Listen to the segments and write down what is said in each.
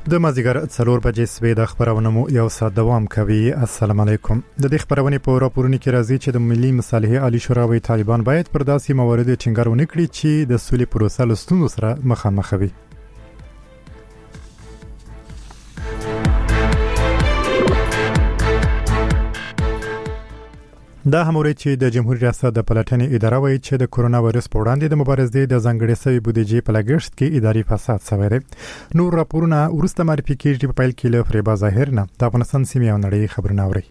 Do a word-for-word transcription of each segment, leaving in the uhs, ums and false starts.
د مازیګر څلور بجې سوي د خبرونو مو یو ساعت دوام کوي. السلام علیکم. د دې خبرونې په راپورونو کې راځي چې د ملي مصالحې عالی شورا وی طالبان باید پر داسې موارد ټینګار ونه کړي چې د سولې پروسه له ستونزو سره مخامخ وي. دا هموري چې د جمهوریت ریاست د پلاتنې اداره وایي چې د کورونا وایرس په وړاندې د مبارزې د ځانګړې سوي بودیجې په لګښت کې اداري فساد شوی دی. نور راپورونه ورسته معرفي کیږي په پیل کې له فریبا ظاهر نه د افغانستان سیمې او نړۍ خبرونه اوري.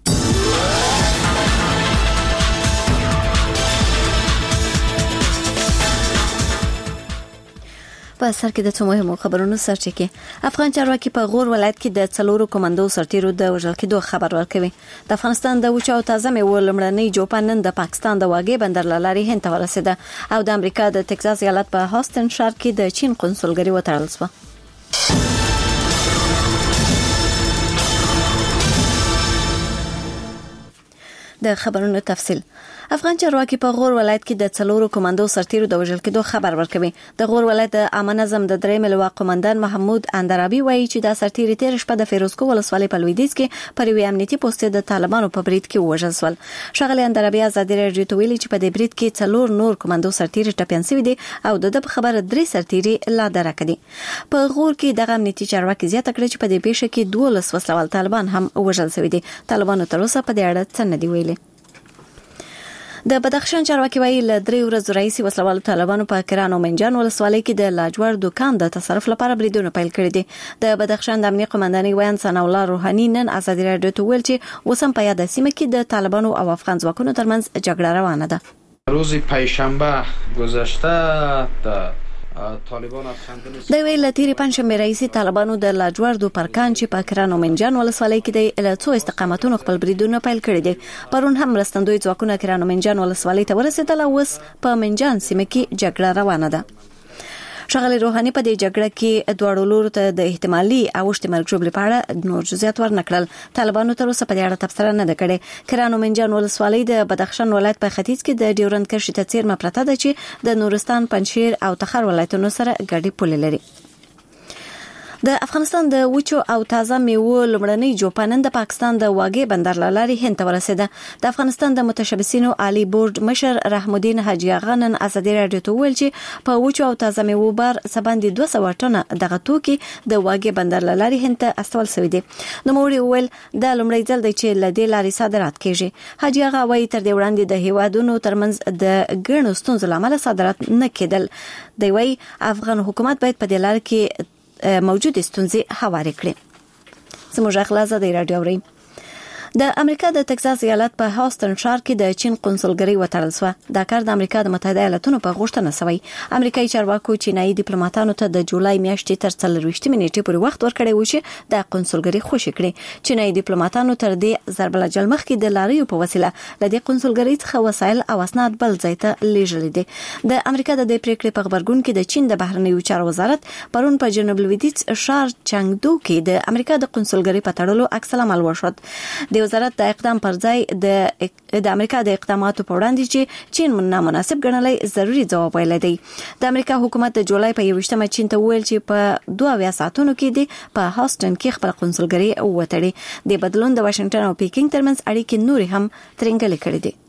په سر کې د څو مهمو خبرونو سرچینه کې افغان چارواکي په غور ولایت کې د څلورو کمانډو سرتیرو د وژل کېدو خبر ورکوي. د افغانستان د وچو تازه میوه لمړنۍ جوپان نن د پاکستان د واګې بندر لارې هند ته ورسېده او د امریکا د ټکساس ایالت په هاستن ښار کې د چین قونسلګري وتړل شو. د خبرونو تفصیل. افغان چارواکي په غور ولایت کې د څلورو کمانډو سرتیرو د وژل کېدو خبر ورکوي. د غور ولایت د امن نظم د درې ملوا قومندان محمود اندرابي وایي چې د سرتیري تیر شپه د فیروزکو ولسوالۍ په لویدیځ کې پر یو امنیتي پوسټ د طالبانو په برید کې وژل شول. شغله اندرابي ازادي راډیو ته ویلي چې په دې برید کې څلور نور کمانډو سرتیري ټپيان شوي دي او د په خبره درې سرتیري لا درک دي. په غور کې د امنیتي چارواکي زیاته کړې چې په دې پیښه کې دولس وسلوال طالبان هم وژل شوي دي. طالبانو تر اوسه په دې اړه څه نه دی ویلي. د بدخشان چارواکي وایي له درې ورځې راهیسې وسلوالو طالبانو په کران او منجان ولسوالۍ کې د لاجوړ دکان د تصرف لپاره بریدونه پیل کړي دي. د بدخشان د امنیت قومندانۍ ویان ثنا الله روحاني نن ازادي راډیو ته ویل چې وسم په یاد سیمه کې د طالبانو او افغان ځواکونو ترمنځ جګړه روانه ده. روز پنجشنبه گذشته د طالبان افغانستان د ویل تیری پنځمه رئیسي طالبانو د لاجوړ دو پرکان چې په کران او منجان ولسوالۍ کې د الڅو استقامتونو خپل بریدونه پیل کړي دي. پرون هم رستندوی ځواکونه کران او منجان ولسوالۍ ته ورسېدل او اوس په منجان سیمه کې جګړه روانه ده. شغله روحاني په دې جګړه کې دوه لورو ته د احتمالي اوښت مرګ جوړ لپاره نور جزئیات ورنکړل. طالبانو تر اوسه په دې اړه تبصره نه ده کړې. کران او منجان ولسوالۍ د بدخشان ولایت په ختیځ کې د ډیورند کرښې ته څیرمه پرته ده چې د نورستان، پنجشیر او تخار ولایتونو سره ګډي پولې لري. د افغانستان د وچو او تازه میوه لمړنۍ جوپانن د پاکستان د واګې بندر لارې هند ته ورسېده. د افغانستان د متشبثینو عالی بورډ مشر رحم الدین حاجی آغا نن ازادي راډیو ته ویل چې په وچو او تازه میوه بار سباندې دوه سوه ټنه دغه توکي د واګې بندر لارې هند ته استول شوی دي. نو موږ ویل د لمړی ځل دی چې لدې لارې صادرات کیږي. حاجی آغا وایي تر دې وړاندې د هیوادونو ترمنځ د ګڼو ستونزو لامل صادرات نه کېدل. دی وایي افغان حکومت باید په دې لار کې موجود ستونزې هوارې کړي. زموږ اخلاص د رادیو اوري. د امریکا د ټکساس ایالت په هاستن ښار کې د چین قونسلګري وتړل شو. دا کار د امریکا د متحده ایالاتونو په غوښتنه شوی. امریکایي چارواکو چینایي ډیپلوماټانو ته د جولای میاشتې تر څلرویشتمې نیټې پورې وخت ورکړی و چې د قونسلګري خوشي کړي. چینایي ډیپلوماټانو تر دې ضرب الجل مخکې د لاریو په وسیله د دې قونسلګري څخه وسایل او اسناد بل ځای ته لیږل دي. د امریکا د دې پریکړې په خبرګون کې د چین د بهرنیو چارو وزارت پرون په جنوب لویدیځ ښار چانګدو کې د امریکا د قونسلګري په تړلو عکس العمل وشود. د وزارت د اقدام پر ځای د د امریکا د اقداماتو په وړاندې چې چین نامناسب ګڼلای ضروری ځواب ویلی دی. د امریکا حکومت د جولای په یوویشتمه چین ته ویل چې په دوه اویا ساعتونو کې دی په هاستن کې خپل قونسلګري وتړي. د بدلون د واشنگټن او پیکینګ ترمنځ اړیکې نورې هم ترنګلې کړې دي.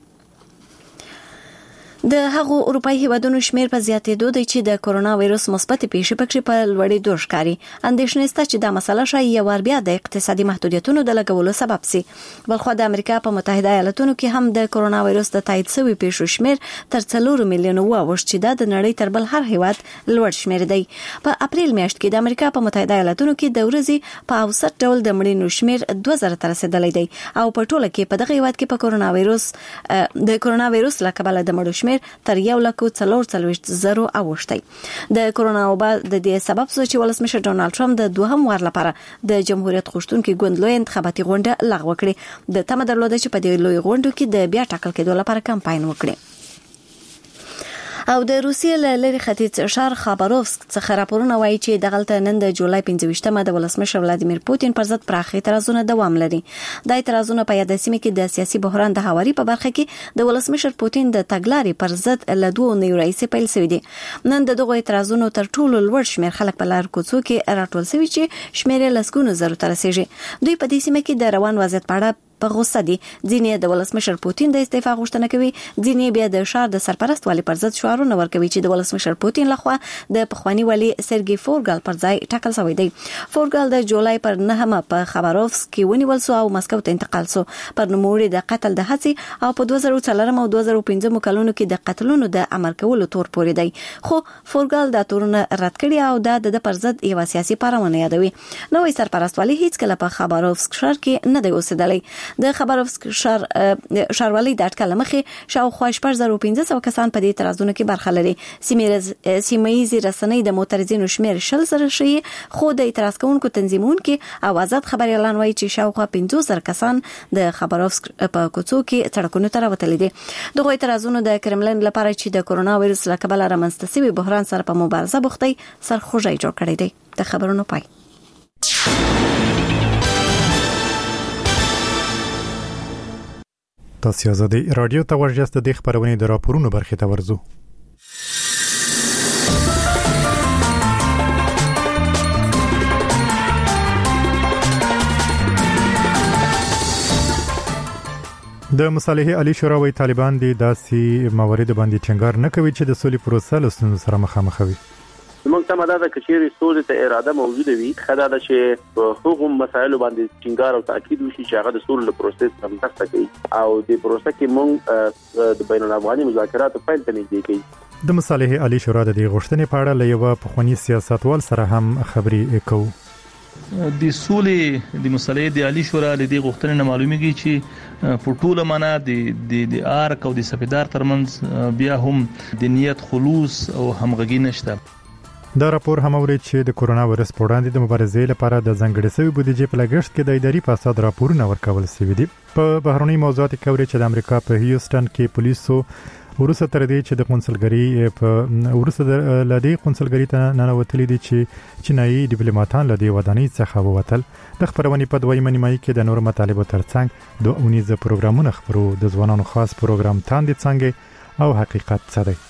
د هغو اروپאי هیوادونو شمیر په زیاتېدو دی چې د کورونا وایرس مثبت پیښې پکې په لوړېدو ښکاري. اندېښنه شته چې دا مسله شاید یو ور بیا د اقتصادي محدودیتونو د لګولو سبب شي. بلخو د امریکا په متحده ایالاتونو کې هم د کورونا وایرس د تایید شوی پیښو شمیر تر څلور میلیونه واوښت چې د نړۍ تر بل هر هیواد لوړ شمیر دی. په اپریل میاشت کې د امریکا په متحده ایالاتونو کې د ورځې په اوسط ډول د مړینو شمیر دوه زره ته رسیدلی دی او په ټوله کې په دغه هیواد کې په کورونا وایرس د کورونا وایرس له کبله د مړو شمیر تر یو لک څلور څلوېښت زرو اوښتی. د کورونا وبا د دې سبب شو چې ولسمشر ډونالد ټرمپ د دوهم وار لپاره د جمهوریت غوښتونکو ګوند لوی انتخاباتي غونډه لغوه کړې. د تمه درلوده چې په دې لوی غونډه کې د بیا ټاکل کېدو لپاره کمپاین وکړي. او د روسیې له لری ختیځ شهر خاباروفسک څخه راپورونه وایي چې دغلته نن د جولای پنځه ویشتمه د ولسمشر ولادیمیر پوتین پر ضد پراخ اعتراضونه دوام لري. د اعتراضونو په یاد سیمه کې د سیاسي بحران د هواري په برخه کې د ولسمشر پوتین د تګلارې پر ضد له دوه نیو رئیس پیل شوی دی. نن د دغه اعتراضونو تر ټولو لوړ شمیر خلک په لار کوڅو کې راټول شوي چې شمیر لسګونو زرو ته رسیږي. دوی په دې سیمه کې د روان وضعیت په اړه په غوسه دي. ځینې د ولسمشر پوتین د استعفا غوښتنه کوي، ځینې بیا د شهر د سرپرست والي پر ضد شعارونه ورکوي چې د ولسمشر پوتین لخوا د پخوانی والي سرګي فورګال پر ځای ټاکل شوی دی. فورګال د جولای پر نهمه په خبروفسک کې ونیول شو او مسکو ته انتقال شو. پر نوموړي د قتل د هڅې او په دوه زره څلور او دوه زره پنځه کلونو کې د قتلونو د امر کولو تور پورې دی. خو فورګال د تورونه رد کړی او د د پر ضد یو سیاسي پارونه یادوي. نوې سرپرست والي هیڅ کله په خبروفسک شهر کې نه دی اوسېدلی. د خبروفسک شهر شهروالۍ د اټکل مخې شاوخوا شپږ زره پنځه سوه کسان په دې اعتراضونو کې برخه لري. سیمه‌ییزې رسنۍ د معترضینو شمیر شل زره شي، خو د اعتراض کوونکو تنظیمونکو او آزاد خبر اعلان وایي چې شاوخوا پنځه زره کسان د خبروفسک په کوڅو کې سړکونو ته راوتلي دي. دغه اعتراضونو د کرملین لپاره چې د کورونا وایرس له کبله رامنځته شوي بحران سره په مبارزه بوختي سرخوږی جوړ کړی دی. د خبرونو پای. تاسو آزادي رادیو ته ورجسته د خبرونې د راپورونو برخه ته ورزو. د مصالحې عالی شورا وی طالبان دي داسې موارد باندې ټینګار نه کوي چې د سولې پروسه له ستونزو سره مخامخ وي. موږ ته مدار د کچېری سولې ته اراده موجوده وي، خدای دا چې په هغو مسایلو باندې ټینګار او تاکید وشي چې هغه د سولې له پروسس سره مرسته کوي او د پروسه کې موږ د بین الافغاني مذاکراتو پیل ته نږدې کوي. د مصالحې عالی شورا د دې غوښتنې په اړه له یو پخوانی سیاستوال سره هم خبرې کوو. د سولې د مصالحې د عالی شورا له دې غوښتنې نه معلومیږي چې په ټوله معنا د د آرک او د سپیدار ترمنځ بیا هم د نیت خلوص او همغږي نشته. دا راپور هم اوري چې د کورونا وایرس په وړاندې د مبارزې لپاره د ځنګړې شوی بودیجې په لګښت کې د اداري فساد راپورونه ورکول شوي دي. په بهرنۍ موضوعاتو کې اوري چې د امریکا په هیوستن کې پولیسو ورسره تر دې چې د قونسلګری په ورسره لدی قونسلګری ته ننوتلي دي چې چینایي ډیپلوماټان لدی ودانۍ څخه ووتل. د خبرونې په دویمه نیمایي کې د نور مطالبه ترڅنګ د اونیزه پروګرامونه خبرو د ځوانانو خاص پروګرام تاندې څنګه او حقیقت څه دی.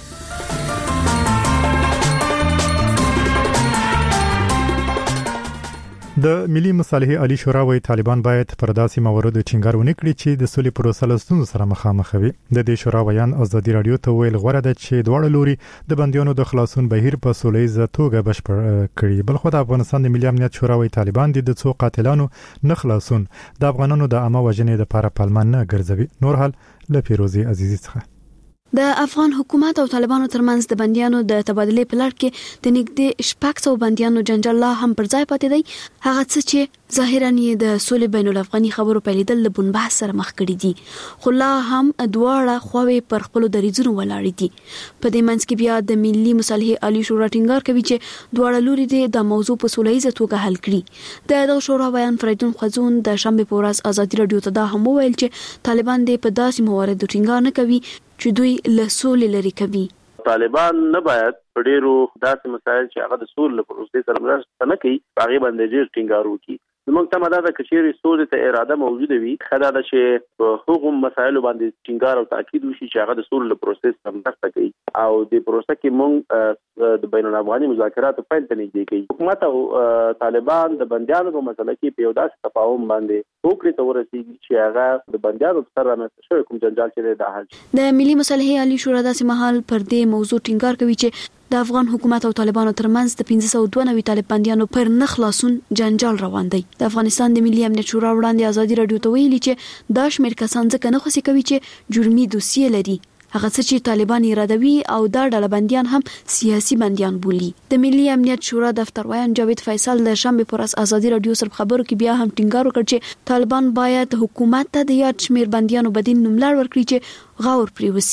د ملي مصالحې عالی شورا وی طالبان باید پر داسې مواردو ټینګار ونه کړي چې د سولې پروسه له ستونزو سره مخامخ وي. د دې شورا ویان ازادي رادیو ته ویل غوړه ده چې دواړه لوري د بندیانو د خلاصون بهیر په سولېزه توګه بشپړ کړي. بل خو د افغانستان د ملي امنیت شورا وی طالبان د څو قاتلانو نه خلاصون د افغانانو د عامه وژنې لپاره پالمان نه ګرځوي. نور حال له پیروزي عزیزی څخه. د افغان حکومت او طالبانو ترمنځ د بندیانو د تبادلې په لړ کې د نږدې شپږ سوه بندیانو جنجال لا هم پر ځای پاتې دی. هغه څه چې ظاهرا یې د سولې بین الافغاني خبرو پیلیدل له بنبحث سره مخ کړي دي، خو لا هم دواړه خواوې پر خپلو دریځونو ولاړې دي. په دې منځ کې بیا د ملي مصالحې عالی شورا ټینګار کوي چې دواړه لوري دې د موضوع په سولهییزه توګه حل کړي. د دغه شورا بیان فریدون خزون د شنبه په ورځ ازادي رادیو ته دا هم وویل چې طالبان دې په داسې مواردو ټینګار نه کوي چې دوی له سولې لري کوي. طالبان نه باید په ډیرو داسې مسایل چې هغه د سولې له پروسې سره مرسته نه کوي هغه باندې ډیر ټینګار وکړي. موږ ته مدار د کچېری سولې ته اراده موجوده وي، خدای دا چې په هغو مسایلو باندې ټینګار او تاکید وشي چې هغه د سولې له پروسې سره مرسته کوي او د پروسه کې موږ د بین الافغاني مذاکراتو پیل ته نږدې کوي. حکومت او طالبان د بندیانو په مسله کې په یو داسې تفاهم باندې وکړي ته ورسیږي چې هغه د بندیانو سره رامنځته شوی کوم جنجال چې د حل. د ملي مصالحې عالی شورا داسې مهال پر دې موضوع ټینګار کوي چې د افغان حکومت او طالبانو ترمنځ د پنځه سوه دوه نوي طالب بندیانو پر نه خلاصون جنجال روان دی. د افغانستان د ملي امنیت شورا وړاندې ازادي رادیو ته ویلي چې دا شمېر کسان ځکه نه خوښي کوي چې جرمي دوسیې لري، هغه څه چې طالبان ارادوي او دا ډله بندیان هم سیاسي بندیان بولي. د ملي امنیت شورا دفتر ویان جاوید فیصل د شنبه پر ورځ ازادي رادیو سره خبرو کې بیا هم ټینګار وکړ چې طالبان باید حکومت ته د یاد شمېر بندیانو بدین نوملړ ورکړي چې غور پرې وسی.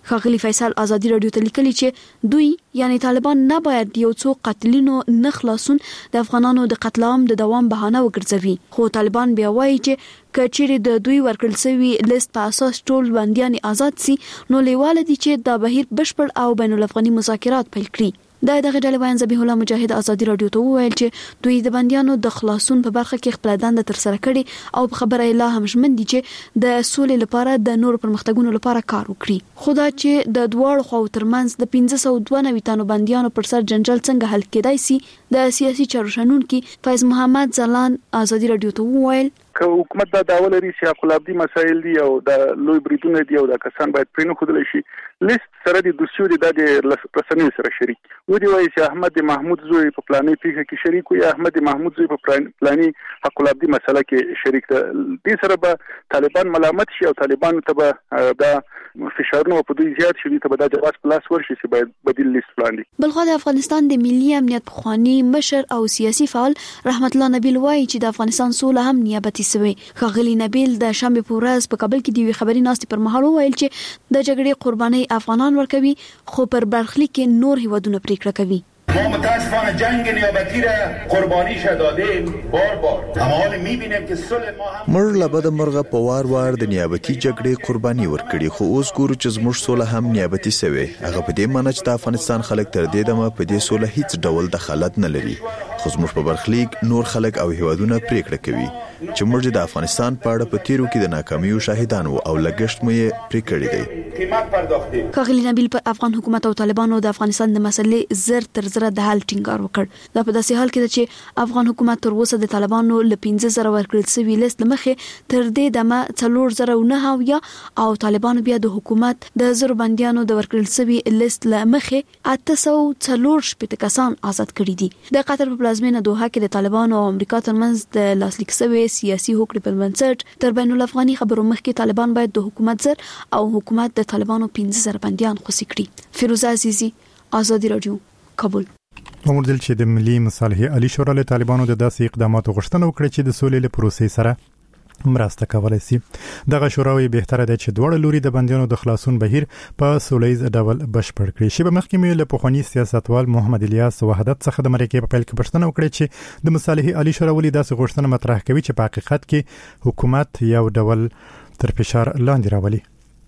ښاغلي فیصل ازادي رادیو ته لیکلي چې دوی یعنی طالبان نه باید یو څو قاتلینو نه خلاصون د افغانانو د قتل عام د دوام بهانه وګرځوي، خو طالبان بیا وایي چې کچېرې د دوی ورکړل شوی لیست په اساس ټول بنديان آزاد سي نو لیواله دي چې د بهیر بشپړ او بین الافغاني مذاکرات پیل کړي. د دغه ډلې وایي ذبیح الله مجاهد ازادي رادیو ته وویل چې دوی د بنديانو د خلاصون په برخه کې خپل دنده تر سره کړي او په خبره لا هم ژمن دي چې د سولې لپاره د نور پرمختګونو لپاره کار وکړي. خو دا چې د دواړو خواو ترمنځ د پنځه سوه دوه نوي تنو بنديانو پر سر جنجال څنګه حل کېدای سي، د سیاسي چارو شنونکي فیض محمد زلان ازادي رادیو ته وویل که حکومت دا داول لري چې خپلابدي مسایل دي او د لوی بریټونه دي او د کسان باید پرې خودل شي لیست سره د دوسیو د رسنیو سره شریک و دی وایي چې احمد محمود زوی په پلانې پیښه کې شریک وي، احمد محمود زوی په پلانې خپلابدي مسله کې شریک ده. دې سره به طالبان ملامت شي او طالبان ته به دا فشارونه په دوی زیات شي، ته به دا جواز پلاس ورشي چې باید بدیل لیست وړاندې. بلخو د افغانستان د ملي امنیت پخوانی مشر او سیاسي فعال رحمت الله نبیل وایي چې د افغانستان سوله هم نیابتي سوی. ښاغلي نبیل د شنبه په ورځ په کابل کې د وی خبري ناستې پر مهال وویل چې د جګړې قرباني افغانان ورکوي خو پر برخلیک کې نور هیوادونه پریکړه کوي. ما متاسفانه جنگ نیابتی را قربانیش دادیم بار بار اما حال میبینیم که صلح ما هم مر لبد مرغه په وار وار د نیابتي جګړې قرباني ورکړي، خو اوس ګورو چې زموږ صلح هم نیابتي سوی. هغه په دې معنی چې د افغانستان خلک تر دې دمه په دې صلح هیڅ ډول دخالت نه لري، خو زموږ په برخلیک نور خلک او هیوادونه پریکړه کوي چې موږ د افغانستان په اړه په تیرو کې د ناکامیو شاهدان وو او لګښت مو یې پرې کړی دی. قیمت پرداختیم. ښاغلي نبیل په افغان حکومت او طالبانو د افغانستان د مسلې زر تر زر د حل ټینګار وکړ. دا په داسې حال کې ده چې افغان حکومت تر اوسه د طالبانو ل پنځه زره ورکړل شوی لیست لمخې تر دې دمه څلور زره نه هاویا او طالبانو بیا د حکومت د زر بنديانو د ورکړل شوی لیست لمخې اته سوه څلور شپږ کسان آزاد کړي دي. د قطر په پلازمینه دوحه کې د طالبانو او امریکا ترمنځ د لاسلیک شوی سیاسي هوکړې پر بنسټ تر بین الافغاني خبرو مخکې طالبان باید د حکومت زر او حکومت د طالبانو پنځه زره بنديان خوشي کړي. فیروزه عزیزی ازادي رادیو کابل. عمر دل چې د ملي مصالحې عالی شورا له طالبانو د داسې اقداماتو غوښتنه وکړه چې د سولې له پروسې سره مرسته کولای شي. دغه شوراوي بهتره ده چې دوړ لوري د بنديانو د خلاصون بهیر په سولېز ډول بشپړ کړي. شی به مخکې له پخوانی سیاستوال محمد الیاس وحدت څخه د مرکه په پیل کې پښتنه وکړه چې د مصالحې عالی شورا ولې داسې غوښتنه مطرح کوي چې په حقیقت کې حکومت یو ډول تر فشار لاندې راولي.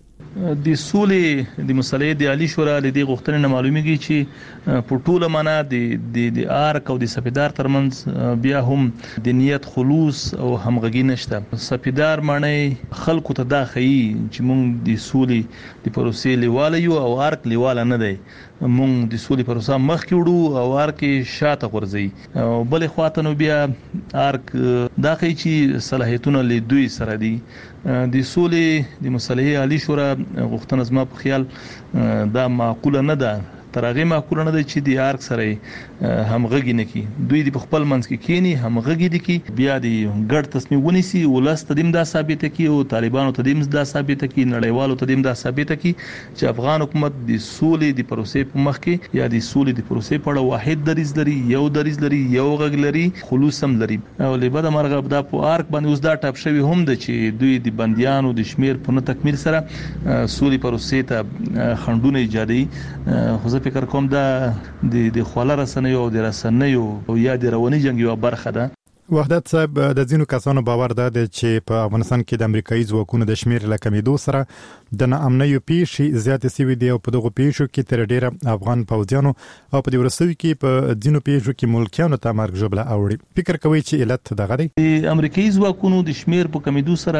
د سولې د مصالحې د عالی شورا له دې غوښتنې نه معلومیږي چې په ټوله معنا د د د آرک او د سپیدار ترمنځ بیا هم د نیت خلوص او همغږي نشته. سپیدار معنی خلکو ته دا خي چې موږ د سولې د پروسې لیواله یو او آرک لیواله نه دی، موږ د سولې پروسه مخ کې وړو او آرک شاته غورځي او بل خواته نو بیا آرک دا خي چې صلاحیتونه له دوی سره دي. د سولې د مصالحې عالی شورا غوښتنه زما په خیال دا معقوله نه ده، تر هغه معقوله نه ده چې د آرک سره همغږي نه کی. دوی د خپل منځ کې کینی همغږي دي کی بیا د ګډ تصمیم ونیسي، ولست دیم دا ثابت کی او طالبانو ته دیم دا ثابت کی، نړیوالو ته دیم دا ثابت کی چې افغان حکومت د سولې د پروسې په مخ کې یا د سولې د پروسې په اړه واحد دریځ لري، یو دریځ لري، یو غږ لري، خلوص هم لري. او لبد مرغه دا په آرک باندې اوس دا ټاپ شوی هم د چې دوی د بنديانو د شمیر په نه تکمیل سره سولې پروسې ته خندونه ایجادي. خو زه فکر کوم دا د د خواله رسنیو او د رسنیو او یا د رواني جنگ یو برخه ده. وحدت صاحب د ځینو کسانو باور ده چې په افغانستان کې د امریکایي ځواکونو د شمیر له کمیدو سره د ناامنۍ پیښې زیاتې شوې دي او په دغه پیښو کې تر ډیره افغان پوځیانو او په دې ورسوي کې په ځینو پیښو کې ملکیانو ته مرګ ژوبله اوړي. فکر کوي چې علت دغه دی؟ د امریکایي ځواکونو د شمیر په کمیدو سره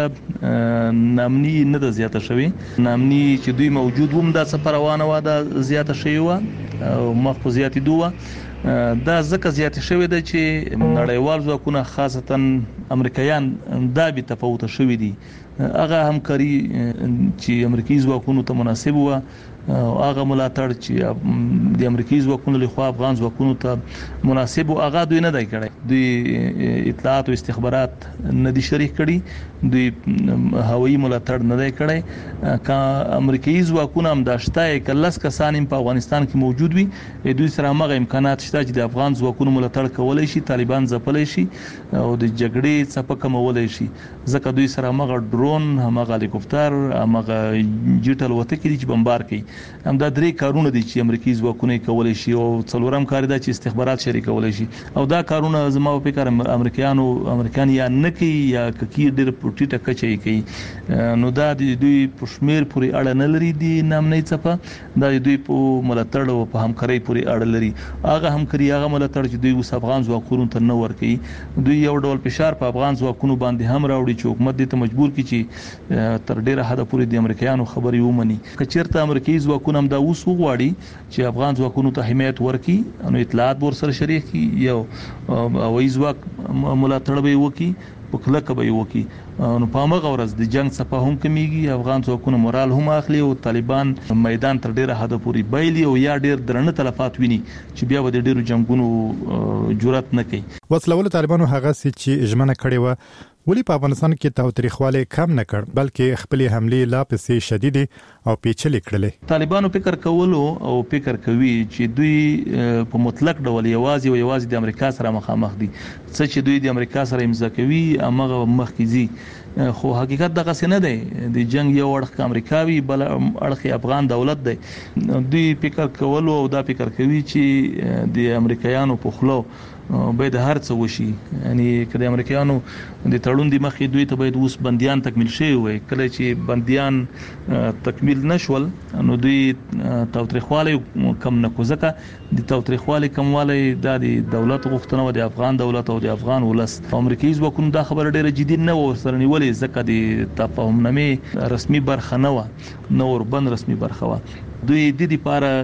ناامنۍ نه ده زیاته شوې، ناامنۍ چې دوی موجود وم د سفر روانه و د زیاته شوې و او مخ په زیاتې دوه دا ځکه زیات شوی دی چې نړیوال ځواکونه خاصتا امریکایان دا به تفاوت شوی دي. هغه همکاري چې امریکایي ځواکونو ته مناسب و او هغه ملاتړ چې د امریکایي ځواکونو له خوا افغان ځواکونو ته مناسب او هغه دوی نه دی کړی. دوی اطلاعات او استخبارات نه دي شریک کړي، دوی هوایي ملاتړ نه دی کړی. کا امریکایي ځواکونه هم داشته کلس کسان په افغانستان کې موجود وي، دوی سره هغه امکانات شته چې د افغان ځواکونو ملاتړ کولای شي، طالبان ځپلای شي او د جګړې جګړې څپه کمولای شي ځکه دوی سره هغه ډرون هغه هلیکوپټر هغه جټل وته کې چې بمبار کوي هم دا درې کارونه دي چې امریکایي ځواکونه کولای شي او څلورم کار دا چې استخبارات شریکولای شي او دا کارونه زما په فکر امریکایانو امریکایان یا نه کوي یا کوي ډېر پټیټه کچې کوي نو دا د دوی په شمیر پورې اړه نه لري دي نامنې څپه دا دوی په ملاتړ او په همکارۍ پورې اړه لري هغه همکاري هغه ملاتړ چې دوی اوس افغان ځواکونو ته نه ورکوي دوی یو ډول فشار په افغان ځواکونو باندې هم راوړي چې حکومت دې ته مجبور کړي چې تر ډیره حد پورې د امریکایانو خبرې ومني کچېرته امریکایي ځواکونه هم دا اوس وغواړي چې افغان ځواکونو ته حمایت ورکړي نو اطلاعات ور سره شریک کی یو هوایي ځواک ملاتړ به وکړي په کلکه به وکړي نو په هغه ورځ د جنگ څخه هم کمیږي افغان ځواکونه مورال هم اخلي او طالبان میدان تر ډیره حد پورې بایلي او یا ډیر درنه تلفات ویني چې بیا به د ډیرو جنگونو جرأت نه کوي وسلول طالبانو هغه چې اجمنه کړي و ولی په افغانستان کې تاوتریخواله کم نه کړ بلکې خپل حمله لا پسې شدید او پیچلې کړلې طالبانو فکر کولو او فکر کوي چې دوی په مطلق ډول یوازې او یوازې د امریکا سره مخامخ دي څه چې دوی د امریکا سره امضا کوي هغه مخکې خو حقیقت دغه څه نه دی د جنگ یو اړخ امریکاوي بل اړخ افغان دولت دی دوی فکر کولو او دا فکر کوي چې د امریکایانو په خلو باید هر څه وشي یعنی کله امریکایانو د تړون دی مخې دوی ته باید اوس بنديان تکمیل شي وي کله چې بنديان تکمیل نشول نو دوی تاوتریخواله کم نه کوزکه د تاوتریخواله کمواله د دولت غوښتنه و د افغان دولت او د افغان ولس امریکایي ځواکونو دا خبره ډیره جدي نه و سره نیولې ځکه د تفاهمنامې رسمي برخه نه و نو وربند رسمي برخه و دوی د دې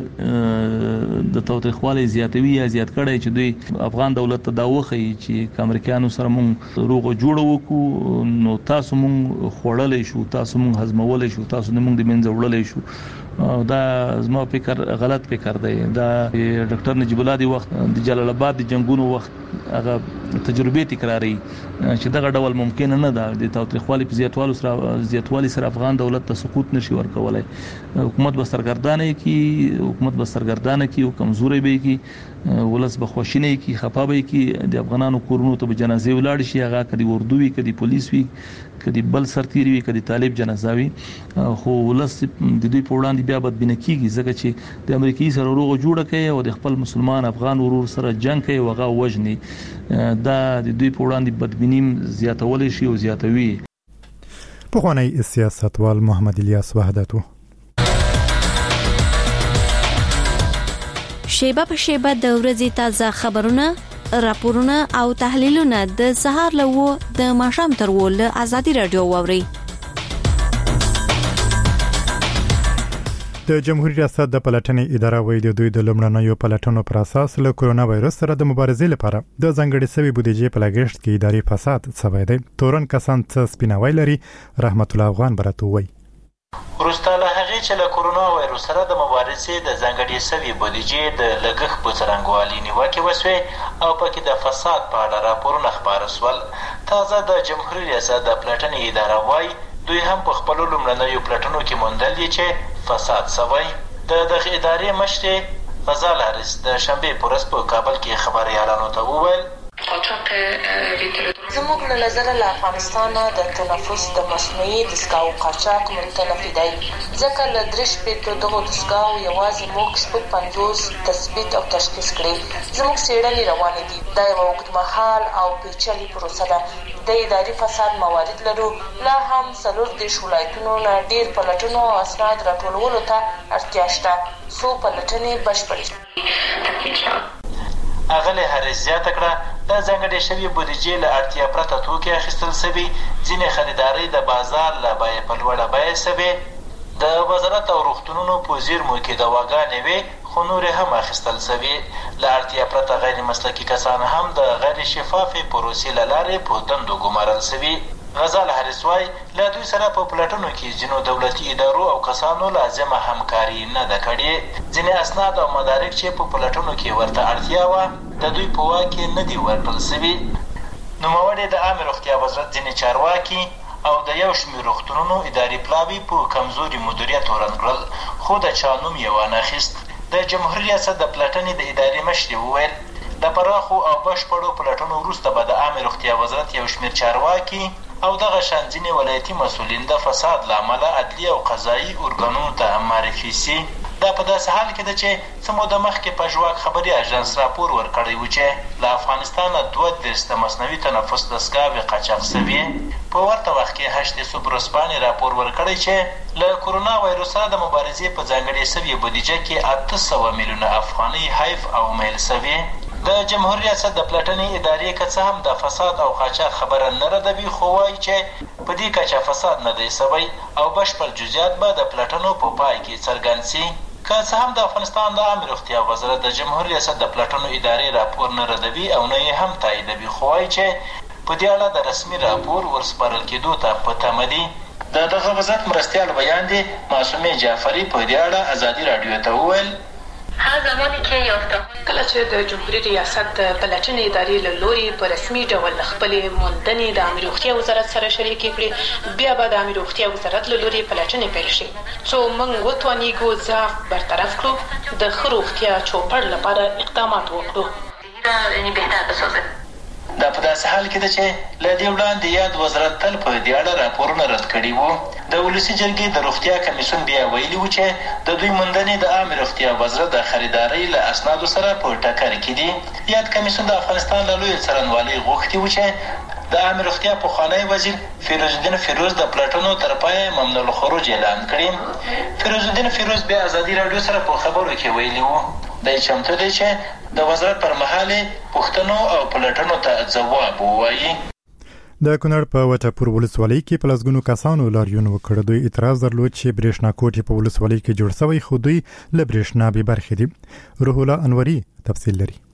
لپاره د تاوتریخواله زیاتوي یا زیات کړي چې دوی افغان دولت ته دا وخی چې امریکایانو سره مونږ روغه جوړ وکړو نو تاسو مونږ خوړلې شو تاسو مونږ هضمولې شو تاسو مونږ د منځ وړلې شو دا زما فکر غلط فکر دی دا ډاکټر نجیب الله دی وخت د جلال آباد د جنگونو وخت هغه تجربه تکراري چې دغه ډول ممکن نه ده د تاوتریخوالي په زیاتوالي سره زیاتوالي سره افغان دولت ته سقوط نشي ورکولای حکومت به سرګردانه کی حکومت به سرګردانه کی او کمزوري به کی ولس به خوشینه کی خفا به کی د افغانانو کورونو ته به جنازې ولاړ شي هغه کدي اردو وي کدي پولیس وي کدي بل سرتيري وي کدي طالب جنازه وي خو ولس د دوی په وړاندې بیا بدبینه کیږي ځکه چې د امریکایي سره روغه جوړه کوي او د خپل مسلمان افغان ورور سره جنگ کوي وغه وجني دا د دوی په وړاندې بدبینیم زیاتول شي او زیاتوي په خوانی سیاستوال محمد الیاس وحدتو شیبه په شیبه د ورځې تازه خبرونه راپورونه او تحلیلونه د سهار لوو د ماښام تر ول ازادي رادیو ووري د جمهوریت ریاست د پلاتنې اداره وایي د دوی د لومړنیو پلاتنو پر اساس له کورونا وایرس سره د مبارزې لپاره د ځنګړې سوي بودیجې په لګښت کې اداري فساد شوی دی تورن کسان څه سپیناوی لري رحمت الله افغان براتو وایي وروسته له هغې چې له کورونا وایرس سره د مبارزې د ځانګړې سوي بودیجې د لګښت په څرنګوالي نیوکې وسوې او پکې د فساد په اړه راپورونه خپاره سول تازه د جمهوریت ریاست د پلټنې اداره وایي دوی هم په خپلو لومړنیو پلټنو کې موندل دي چې فساد سوی د دغې ادارې مشرې غزال حارث د شنبې په ورځ په کابل کې خبریالانو ته وویل زموږ له نظره له افغانستان د تنفس د مصنوعي دستګاو قاچاق منتنفي دی ځکه له درې شپېتو دغو دستګاو یوازې موږ شپږ پنځوس تثبیت او تشخیص کړي زموږ څېړنې روانې دي دا یوه اوږدمهال او پیچلې پروسه ده د اداري فساد موارد لرو لا هم څلور دېرش ولایتونو نه ډېر پلټنو او اسناد راټولولو ته اړتیا شته څو پلټنې بشپړې شي اغلی حارث زیاته کړه د ځانګړې شوې بودیجې له اړتیا پرته توکي اخیستل سوي ځینې خریدارۍ د بازار له بیې په لوړه بیه سوې د وزارت او روغتونونو په زیرمو کې دواګانې وې خو نورې هم اخیستل سوي له اړتیا پرته غیر مسلکي کسان هم د غیر شفافې پروسې له لارې په دندو ګمارل سوي غزال حارث وایي له دوی سره په پلټنو کې ځینو دولتي ادارو او کسانو لازمه همکاري نه ده کړې ځینې اسناد او مدارک چې په پلټنو کې ورته اړتیا وه د دوی په واک کې نه دي ورکړل سوي نوموړي د عامې روغتیا وزارت ځینې چارواکي او د یو شمېر روغتونونو اداري پلاوي په کمزوري مدیریت ورن کړل خو د چا نوم یې وانخیست د جمهوریت ریاست د پلټنې د ادارې مشرې وویل د پراخو او بشپړو پلټنو وروسته به د عامه روغتیا وزارت یو شمېر چارواکي او دغه شان ځینې ولایتي مسؤلین د فساد له امله عدلي او قضایي ارګانونو ته معرفي سي. دا په داسې حال کې ده چې څه موده مخکې په ژواک خبري اژانس راپور ورکړی و چې له افغانستانه دوه دېرش د مصنوعي تنفس دستګاوې قاچاق شوې. په ورته وخت کې هشت صبح ورځپاڼې راپور ورکړی چې له کرونا وایروس سره د مبارزې په ځانګړې شوې بودیجه کې اته سوه میلیونه افغانۍ حیف او میل شوې. د جمهور ریاست د پلټنې ادارې که څه هم د فساد او قاچاق خبره نه ردوي، خو وایي چې په دې کچه فساد نه دی شوی او بشپړ جزئیات به د پلټنو په پای کې څرګند سي. که څه هم د افغانستان د عامه روغتیا وزارت د جمهور ریاست د پلټنو ادارې راپور نه ردوي او نه یې هم تاییدوي، خو وایي چې په دې اړه د رسمي راپور ورسپارل کېدو ته په تمه دي. د دغه وزارت مرستیال بیان دی معصومې جعفري په دې اړه ازادي راډیو ته وویل هر زمانی که یافته کله چې د جمهوریت ریاست د پلټنې ادارې له لوري په رسمي ډول خپلې موندنې د عامه روغتیا وزارت سره شریکې کړي، بیا به د عامه روغتیا وزارت له لوري پلټنې پیل شي څو موږ وتوانیږو ضعف برطرف کړو، د ښه روغتیا چوپړ لپاره اقدامات وکړو. دا په داسې حال کې ده چې له دې وړاندې یاد وزارت تل په دې اړه راپورونه رد کړي وو. د ولسي جرګې د روغتیا کمیسیون بیا ویلي و چې د دوی موندنې د عامه روغتیا وزارت د خریدارۍ له اسنادو سره په ټکر کې دي. یاد کمیسیون د افغانستان له لویې څارنوالۍ غوښتي و چې د عامه روغتیا پخوانی وزیر فیروز الدین فیروز د پلټنو تر پایه ممنوع الخروج اعلان کړي. فیروز الدین فیروز بیا ازادي راډیو سره په خبرو کې ویلي و دی چمتو دی چې د وزارت پر مهال پوښتنو او پلټنو ته ځواب ووایي. د کونړ په وټپور ولسوالۍ کې په لسګونو کسانو لاریون وکړ. دوی اعتراض درلود چې برېښنا کوټې په ولسوالۍ کې جوړ شوی، خو دوی له برېښنا بې برخې دي. روح الله انوري تفصیل لري.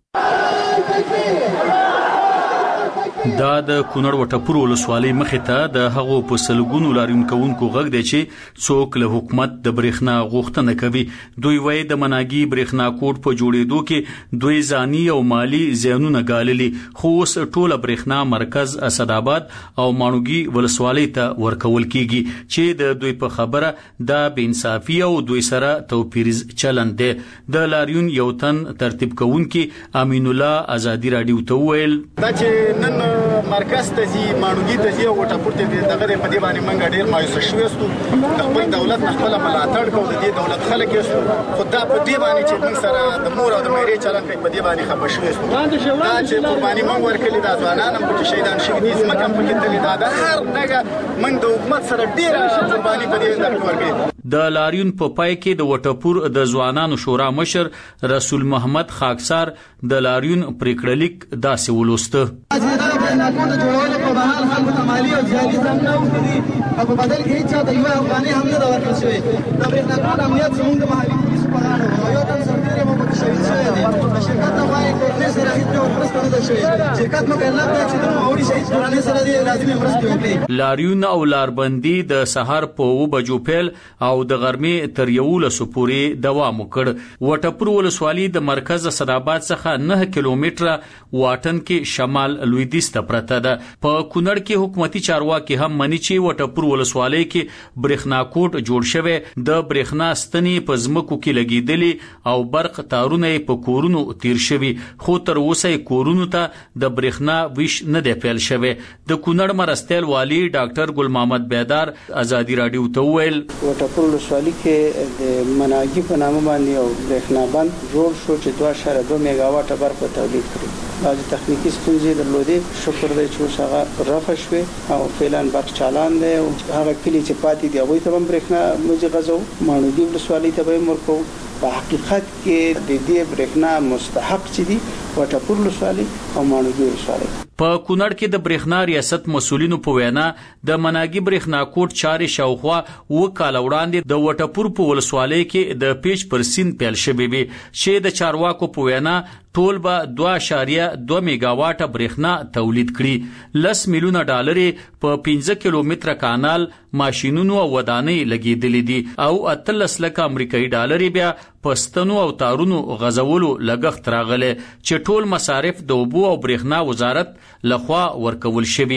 دا د کونړ وټپور ولسوالۍ مخې ته د هغو په سلګونو لاریون کوونکو غږ دی چې څوک له حکومت د برېښنا غوښتنه کوي. دوی وایي د مناګي برېښنا کوټ په جوړېدو کې دوی ځاني او مالی زیانونه ګاللي، خو اوس ټوله برېښنا مرکز اسداباد او ماڼوګي ولسوالۍ ته ورکول کیږي چې د دوی په خبره دا بې انصافي او دوی سره توپیریز چلند دی. د لاریون یو تن ترتیب کوونکی امین الله ازادي راډیو ته وویل دا چې نن مرکز ته زی ماڼوګي ته زی او وټپور ته دغه په دې باندې منګ ډیر مایوس شوستو. خپل دولت خپل ملاتړ کوي، د دې دولت خلک یې خو دا په دې باندې چې موږ سره د مور او د مېرې چلن کوي په دې باندې خبر شوستو. دا چې قرباني موږ ورکړي د ځوانانو په شهیدان شوي دي زمکه په کې تللی دا د هر نګه موږ د حکومت سره ډیر قرباني په دې ځای ورکړي. د لاریون په پای کې د وټپور د ځوانانو شورا مشر رسول محمد خاکسار د لاریون پریکړلیک داسې ولوسته ناکوټه جوړول په بهر خلکو ته مالی او ځاني زمینه وکړي او په بدل کې هیڅ چاته یو افغاني هم نه دا ورکړل شوی. د برېښنا کوټ امنیت زموږ د محلي پولیسو په غاړه و. یو تن سرتېری مو پکې شهید شوی دی. د شرکت نه غواړي کورنۍ سره هیڅ ډول مرسته نه ده شوې. شرکت مکلف دی چې د نوموړي شهید کورنۍ سره دې لازمي مرستې وکړي. لاریون او لاربندي د سهار په اوه بجو پیل او د غرمې تر یولسو پورې دوام وکړ. وټپور ولسوالي د مرکز اسداباد څخه نه کیلومتره واټن کې شمال لویدیځ ته پرته ده. په کونړ کې حکومتي چارواکي هم مني چې وټپور ولسوالۍ کې برېښنا کوټ جوړ شوی، د برېښنا ستنې په ځمکو کې لګېدلي او برق تارونه په کورونو تیر شوي، خو تر اوسه کورونو ته د برېښنا ویش نه دی پیل شوی. د کونړ مرستیال والی ډاکټر ګل محمد بیدار ازادي راډیو ته وویل وټپور ولسوالۍ کې د مناګي په نامه باندې او برېښنا بند جوړ شو چې دوه اعشاریه دوه میگا واټه برق تولید کړي. بعضې تخنیکي ستونزې درلودې، شکر دی چې اوس هغه رفع شوې او فعلا برق چالان دی. او هغه کلي چې پاتې دي هغوی ته هم برېښنا موږ غځو، ماڼوګي ولسوالۍ ته به یې ورکوو. په حقیقت کې د دې برېښنا مستحق چې دي وټپور ولسوالۍ او ماڼوګي ولسوالۍ. په کونړ کې د برېښنا ریاست مسؤلینو په وینا د مناګي برېښنا کوټ چارې شاوخوا اوه کاله وړاندې د وټپور په ولسوالۍ کې د پیچ پر سیند پیل شوې وي چې د چارواکو په وینا ټول به دوه اعشاریه دوه میگا واټه برېښنا تولید کړي. لس میلیونه ډالرې په پنځه کیلومتره کانال، ماشینونو او ودانۍ لګېدلې دي او اتلس لکه امریکایي ډالرې بیا په ستنو او تارونو غځولو لګښت راغلی چې ټول مصارف د اوبو او برېښنا وزارت لخوا ورکول شوي.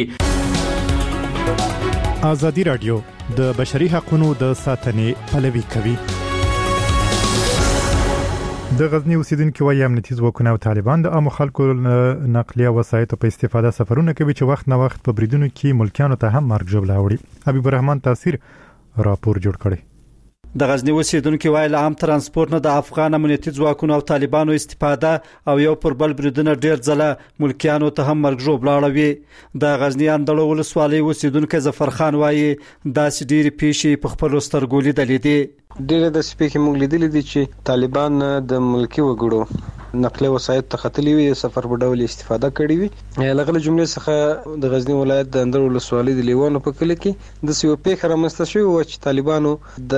ازادي راډیو د بشري حقوقو د ساتنې پلوي کوي. د غزنی اوسیدونکو وايي امنیتي ځواکونه او طالبان د عامو خلکو نقلیه وسایطو په استفاده سفرونه کوي چې وخت نه وخت په بریدونو کې ملکیانو ته هم مرګ ژوبله وړي. حبیب الرحمن تاثیر راپور جوړ کړي. د غزنی اوسیدونکو وايي له عام ترانسپورت نه د افغان امنیتي ځواکونو او طالبانو استفاده او یو پر بل بریدونه ډیر ځله ملکیانو ته هم مرګ ژوبله وړي. د غزنی اندړو ولسوالۍ اوسیدونکو ظفر خان وايي داسې ډیر پیښې په خپل سترګو لیدلې دي. ډیره د سپیکې موږ لیدلې دي چې طالبان د ملکی وګړو نقل وسایط ته خطلې وي سفر په ډول استفاده کړې وي. لغله جملې څخه د غزنی ولایت د اندړ ولسوالۍ د لیوانو په کلی کې د سیو پیښه رامنځته شوې و چې طالبانو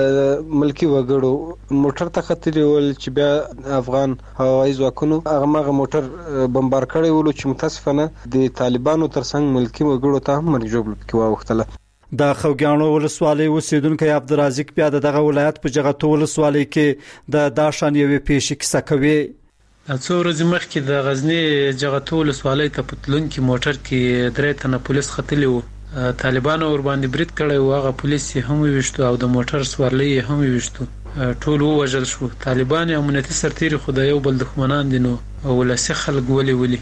د ملکی وګړو موټر ته خطلې ول چې بیا افغان هوایي ځواکونو هغه مغه موټر بمبار کړی ول چې متاسفانه د طالبانو ترڅنګ ملکی وګړو ته مرګ ژوبله کې واوښتله. د خوګیانو ولسوالۍ اوسیدونکو عبدالرزاق بیا دغه ولایت په جغتو ولسوالۍ کې د داشان یوې پیښې کیسه کوي. څو ورځې مخکې د غزنی جغتو ولسوالۍ ته په تلونکي موټر کې درې تنه پولیس ختلي وو. طالبانو ور باندې برید کړی و، هغه پولیس یې هم وویشتو او د موټر سوارلۍ یې هم وویشتو. ټول ووژل شو. طالبان امنیتي سرتیري خو د یو بل دښمنان دي نو ولسي خلک ولې ولي.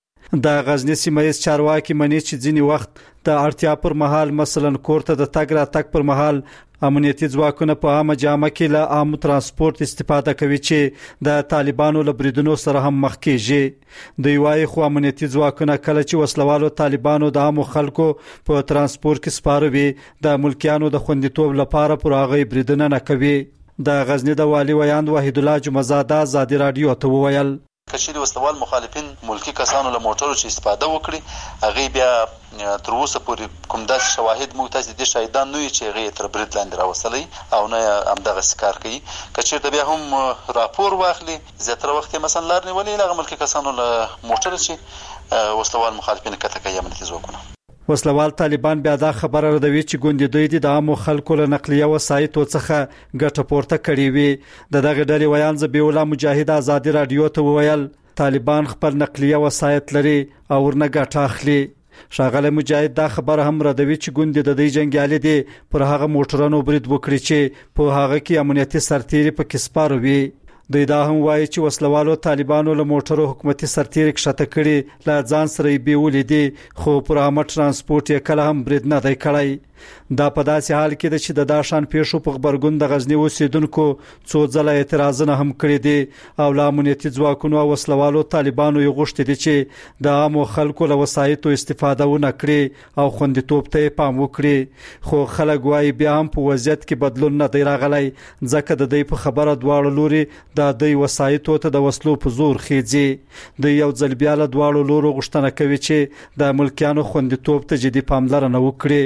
د غزنی سیمه چارواکي مني چې ځینی وخت د اړتیا پر مهال مثلا کوړه د تګ را تګ پر مهال امنیتي ځواکونه په عامه جامه کې له عام ترانسپورت استفاده کوي چې د طالبانو له بریدونو سره هم مخ کیږي. د یوای خو امنیتي ځواکونه کله چې وسلوالو طالبانو د عام خلکو په ترانسپورت کې سپاروي د ملکیانو د خوندیتوب لپاره پر هغه بریدونه نه کوي. د غزنی د والی ویاند وحید الله جمعزاده آزادی رادیو ته وویل کچې د وسلوال مخالفین ملکی کسانو له موټرو چې استفاده وکړي هغه بیا تر اوسه پورې کوم داسې شواهد موږ تاسو د شاهدان نه چې هغه تر برید لاندې راوصلي او نه همدغه کار کوي. کچې بیا هم راپور واخلي زیاتره وخت مثلا لار نیولې هغه ملکی کسانو له موټر چې وسلوال مخالفین کته کوي امنیتي ځواکونه. وسلوال طالبان بیا دا خبره ردوي چې ګوندې دوی د عامو خلکو له نقلیه وسایطو څخه ګټه پورته کړې وي. د دغه ډلې ویان ذبیح الله مجاهد آزادی رادیو ته وویل طالبان خپل نقلیه وسایط لري او ورنه ګټه اخلي. ښاغلی مجاهد دا خبره هم ردوي چې ګوندې د دې جنګیالي دي پر هغه موټرونو برید وکړي چې په هغه کې امنیتي سرتیري پکې سپاروي. دوی دا هم وایي چې وسلوالو طالبانو له موټرو حکومتي سرتیري کښته کړي له ځان سره یې بیولې دي خو پر عامه ترانسپورت یې کله هم برید نه دی کړی. دا په داسې حال کې ده چې د داشان پیښو په خبرګون د غزنی اوسیدونکو څو ځله اعتراضونه هم کړي دي او له امنیتي ځواکونو او وسلوالو طالبانو یې غوښتي دي چې د عامو خلکو له وسایطو استفاده ونه کړي او خوندیتوب ته پام وکړي. خو خلک وایي بیا هم په وضعیت کې بدلون نه دی راغلی ځکه د دوی په خبره دواړو لوري د دوی وسایطو ته د وسلو په زور خېځي. د یو ځل بیا له دواړو لورو غوښتنه کوي چې د ملکیانو خوندیتوب ته جدي پاملرنه وکړي.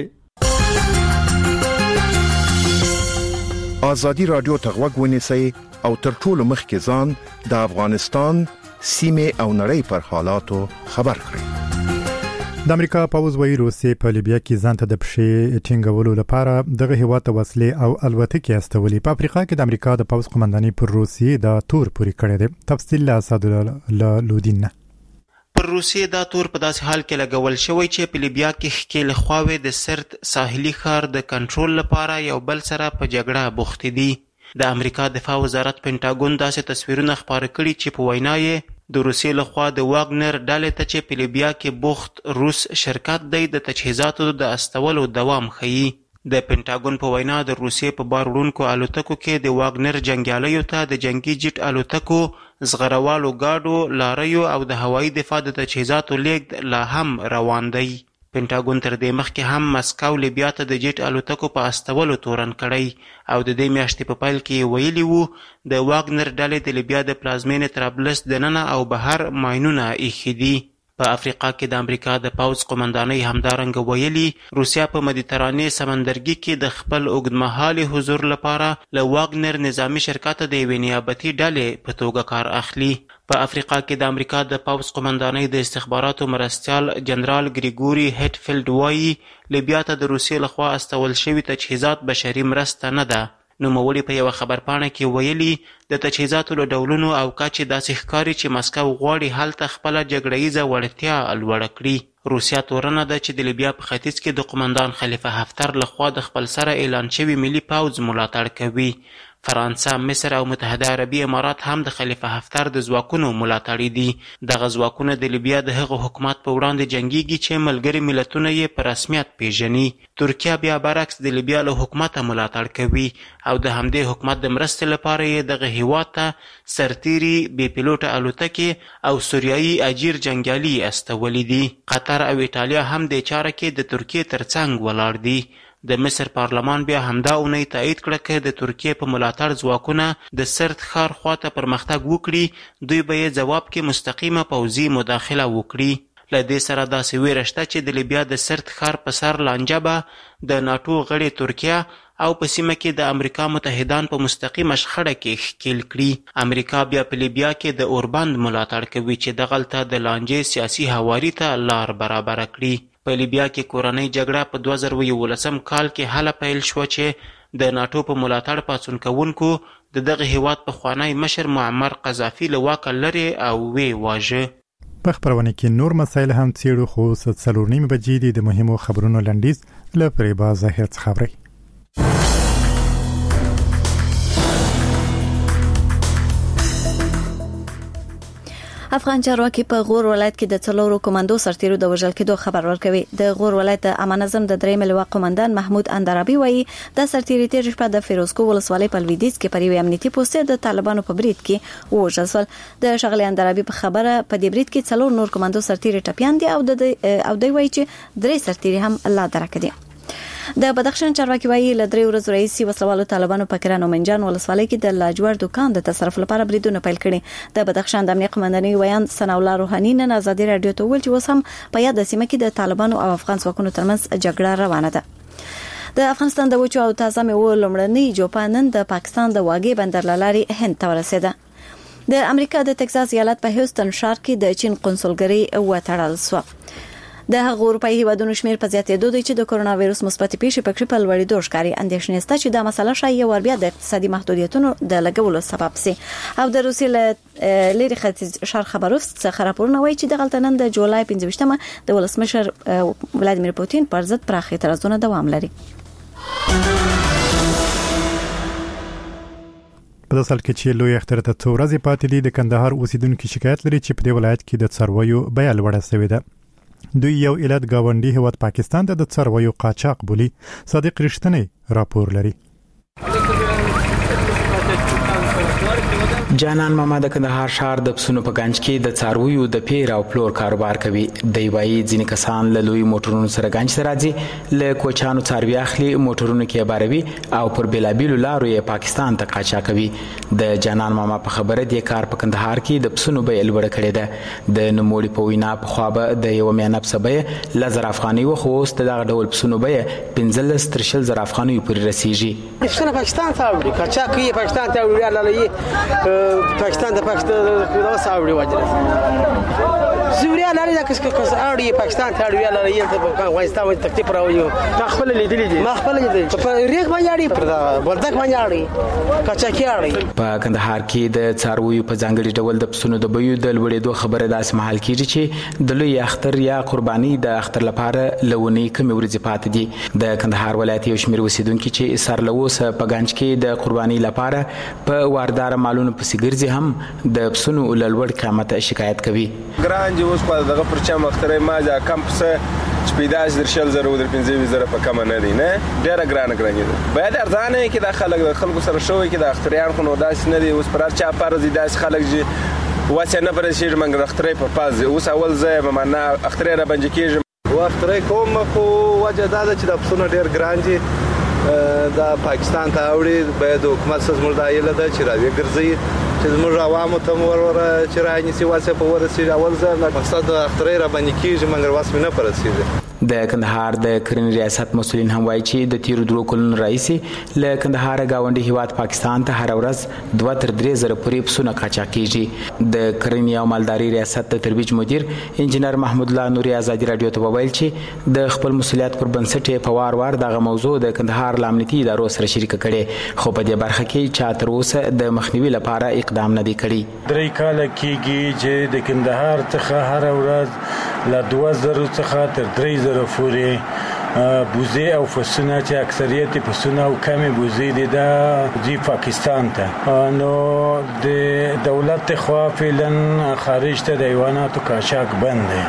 آزادی رادیو ته غوږ ونیسئ او تر ټولو مخکې ځان د افغانستان سیمه او نړۍ پر حالاتو خبر کړئ. د امریکا پوز وایي روسیې په لیبیا کې ځان ته د پښې ټینګولو لپاره دغه هیواد ته وسلې او الوتکې استولې. په افریقا کې د امریکا د پوز قومنداني پر روسیې د تور پوري کړی دی. تفصیل له اسد الله لودین. پر روسیې دا تور په داسې حال کې لګول شوی چې په لیبیا کې ښکېل خواوې د سرت ساحلي ښار د کنټرول لپاره یو بل سره په جګړه بوخت دي. د امریکا دفاع وزارت پینټاګون داسې تصویرونه خپاره کړي چې په وینا یې د روسیې لخوا د واګنر ډلې ته چې په لیبیا کې بوخت روس شرکت دی د تجهیزاتو د استولو دوام ښیي. د پینټاګون په وینا د روسیې په بار وړونکو الوتکو کې د واګنر جنګیالیو ته د جنگي جیټ الوتکو زغروالو گاډو لاریو او د هوایي دفاع د تجهیزاتو لیږد لا هم روان دی. پینټاګون تر دې مخکې هم مسکو لیبیا ته د جیټ الوتکو په استولو تورن کړی او د دې میاشتې په پیل کې ویلي وو د واګنر ډلې د لیبیا د پلازمینې طرابلس دننه او بهر ماینونه ایښي دي. په افریقا کې د امریکا د پوځ قومندانۍ همدارنګه ویلي روسیا په مدیترانې سمندرګي کې د خپل اوږدمهالي حضور لپاره له واګنر نظامي شرکت د یوې نیابتي ډلې په توګه کار اخلي. په افریقا کې د امریکا د پوځ قومندانۍ د استخباراتو مرستیال جنرال ګریګوري هټفیلډ وایي لیبیا ته د روسیې لخوا استول شوي تجهیزات بشري مرسته نه ده. نوموړي په یوه خبرپاڼه کې ویلي د تجهیزاتو له ډولونو او کچې داسې ښکاري چې مسکو غواړي هلته خپله جګړه ییزه وړتیا لوړه کړي. روسیا تورنه ده چې د لیبیا په ختیځ کې د قومندان خلیفه هفتر لخوا د خپل سره اعلان شوي ملي پوځ ملاتړ کوي. فرانسه، مصر او متحده عربي امارات هم د خلیفه حفتر د ځواکونو ملاتړي دي. دغه ځواکونه د لیبیا د هغه حکومت په وړاندې جنګیږي چې ملګري ملتونه یې په رسمیت پیژني. ترکیه بیا برعکس د لیبیا له حکومته ملاتړ کوي او د همدې حکومت د مرستې لپاره یې دغه هیواد ته سرتیري، بې پیلوټه الوتکې او سوریایي اجیر جنګیالي استولي دي. قطر او ایټالیا هم د چاره کې د ترکیې ترڅنګ ولاړ دي. د مصر پارلمان بیا همدا اونۍ تایید کړه که د ترکیې په ملاتړ ځواکونه د سرت ښار خواته پرمختګ وکړي، دوی به یې ځواب کې مستقیمه پوځي مداخله وکړي. له دې سره داسې ویره شته چې د لیبیا د سرت ښار په سر لانجه به د ناټو غړې ترکیه او په سیمه کې د امریکا متحدان په مستقیمه شخړه کې ښکیل کړي. امریکا بیا په لیبیا کې د اوربند ملاتړ کوي چې دغلته د لانجې سیاسي هواري ته لار برابره کړي. په لیبیا کې کورنۍ جګړه په دوه زره یولسم کال کې هله پیل شوه چې د ناټو په ملاتړ پاڅون کوونکو د دغه هیواد پخوانی مشر معمر قذافي له واکه لرې او ویې واژه. په خبرونه کې نور مسایل هم څېړو، خو څلور نیمې بجې دي. د مهمو خبرونو لنډیز له فریبا ظاهر څخه خبري. افغان چارواکي په غور ولایت کې د څلورو کمانډو سرتیرو د وژل کېدو خبر ورکوي. د غور ولایت د امن نظم د درېم لواء قومندان محمود اندرابي وایي د سرتیري تیر شپه د فیروزکو ولسوالۍ په لویدیځ کې پر یو امنیتي پوسټ د طالبانو په برید کې وژل شول. د شغلې اندرابي په خبره په دې برید کې څلور نور کمانډو سرتیري ټپیان دي او د او دوی وایي چې درې سرتیري هم لا درک دي. د بدخشان چارواکي وایي له درې ورځې راهیسې وسلوالو طالبانو په کران او منجان ولسوالۍ کې د لاجور دکان د تصرف لپاره بریدونه پیل کړي. د بدخشان د امنیت قومندانۍ ویان ثنا الله روحاني نن ازادي رادیو ته وویل چې اوس هم په یاد سیمه کې د طالبانو او افغان ځواکونو ترمنځ جګړه روانه ده. د افغانستان د وچو او تازه میوو لومړنۍ جوپه نن د پاکستان د واګې بندر له لارې هند ته ورسېده. د امریکا د ټکساس ایالت په هیوستن ښار کې د چین قونسلګرۍ وتړل شوه. د هغو اروپایي هیوادونو شمیر په زیاتېدو دی چې د کورونا وایرس مثبت پیښې پکې په لوړېدو ښکاري. اندېښنې شته چې دا مسله شایي یو بیا د اقتصادي محدودیتونو د لګولو سبب شي. او د روسیې له لري ختیځ ښار خبروف څخه راپورونه وایي چې دغلته نن د جولای پنځه ویشتمه د ولسمشر ولادیمیر پوتین پر ضد پراخ اعتراضونه دوام لري. په داسې حال کې چې لوی اختر ته څو ورځې پاتې دي، د کندهار اوسیدونکو شکایت لري چې په دې ولایت کې د څارویو بیه لوړه شوې ده. دوی یو علت گاونډي هیواد پاکستان ته د څارویو قاچاق بولی. صادق رښتینی راپور لري. جانان ماما د کندهار ښار د پسونو په گنج کې د څارویو د پیر او پلور کاروبار کوي. د وایي ځینې کسان له لوی موټرونو سره گنج ته راځي، له کوچانو څاروي اخلي، موټرونو کې باروي او پر بلابیلو لارو یې پاکستان ته قاچا کوي. د جانان ماما په خبره د کار په کندهار کې د پسونو بیه لوړه کړې ده. د نوموړي په وینا په خوا به د یو میانه پسه بیه لزر افغانۍ و، خو اوس د دغه ډول پسونو بیه پنځلس تر شل زره افغانیو پورې رسیږي. پسونه پاکستان ته وړي، قاچا کوي پاکستان ته وړي، لاله پاکستان د پاکستان د ساوړي وجره زوریا لري د کس کس اړي پاکستان ته اړي لري ته په افغانستان باندې تکلیف راوړي. ما خپل لیدلې دي، ما خپل لیدلې په ریګ باندې اړي پر دا ولدک باندې اړي کچاکی اړي. په کندهار کې د څارویو په ځانګړي ډول د پسونو د بیو د لوړېدو خبره داسې مهال کېږي چې د لوی اختر یا قرباني د اختر لپاره لونی کم ورځې پاتې دي. د کندهار ولایت یو شمېر اوسیدونکي چې سر له اوسه په گنج کې د قرباني لپاره په واردار مالونو پسې ګرځي هم د پسونو له لوړ قیمت شکایت کوي. ګران اوس په دغه پرچم اخترې ما ځا کمپس چې پیداش در شل زره در پنځه زره په کم نه دي، نه ډېر ګران ګران دي. باید ارزانه کې د خلک د خلکو سره شوی کې د اختریان خو نو داس نه دي. اوس پر چا پرځي داس خلک چې واسه نه پر شي منګ د اخترې په پاز اوس اول ځای به معنا اخترې را بنج کېږي. اخترې کوم خو وجه دا چې د پسونه ډېر ګران دي، د پاکستان ته اوړي. باید حکومت سره زموږ د ایله د چې راوي ګرځي چې زموږ عوامو ته مور ور چې راځي واسه په ورسې اول ځل مقصد د اخترې را باندې کېږي مګر واسه نه پرسیږي. د کندهار د کرنې ریاست مسولین هم وایي چې د تیرو درو کلونو راهیسې له کندهار گاونډي هیواد پاکستان ته هر ورځ دوه تر درې زره پورې پسونه قاچاق کیږي. د کرنې او مالداري ریاست د ترویج مدیر انجینر محمود الله نوري ازادي رادیو ته وویل چې د خپل مسولیت پر بنسټ په وار وار دغه موضوع د کندهار لامنیتي ادارو سره شریک کړي، خو په دې برخه کې چا تر اوسه د مخنیوي لپاره اقدام نه دی کړی. درې کاله کېږي چې د کندهار څخه هر ورځ له دوه زره څخه تر درې زره پورې بوزي او فسونه چې اکثریت فسونه او کمی بوزي دي د دی پاکستان ته نو د دولت خوا فعلا خارج ته د حیواناتو قاچاق بند دی.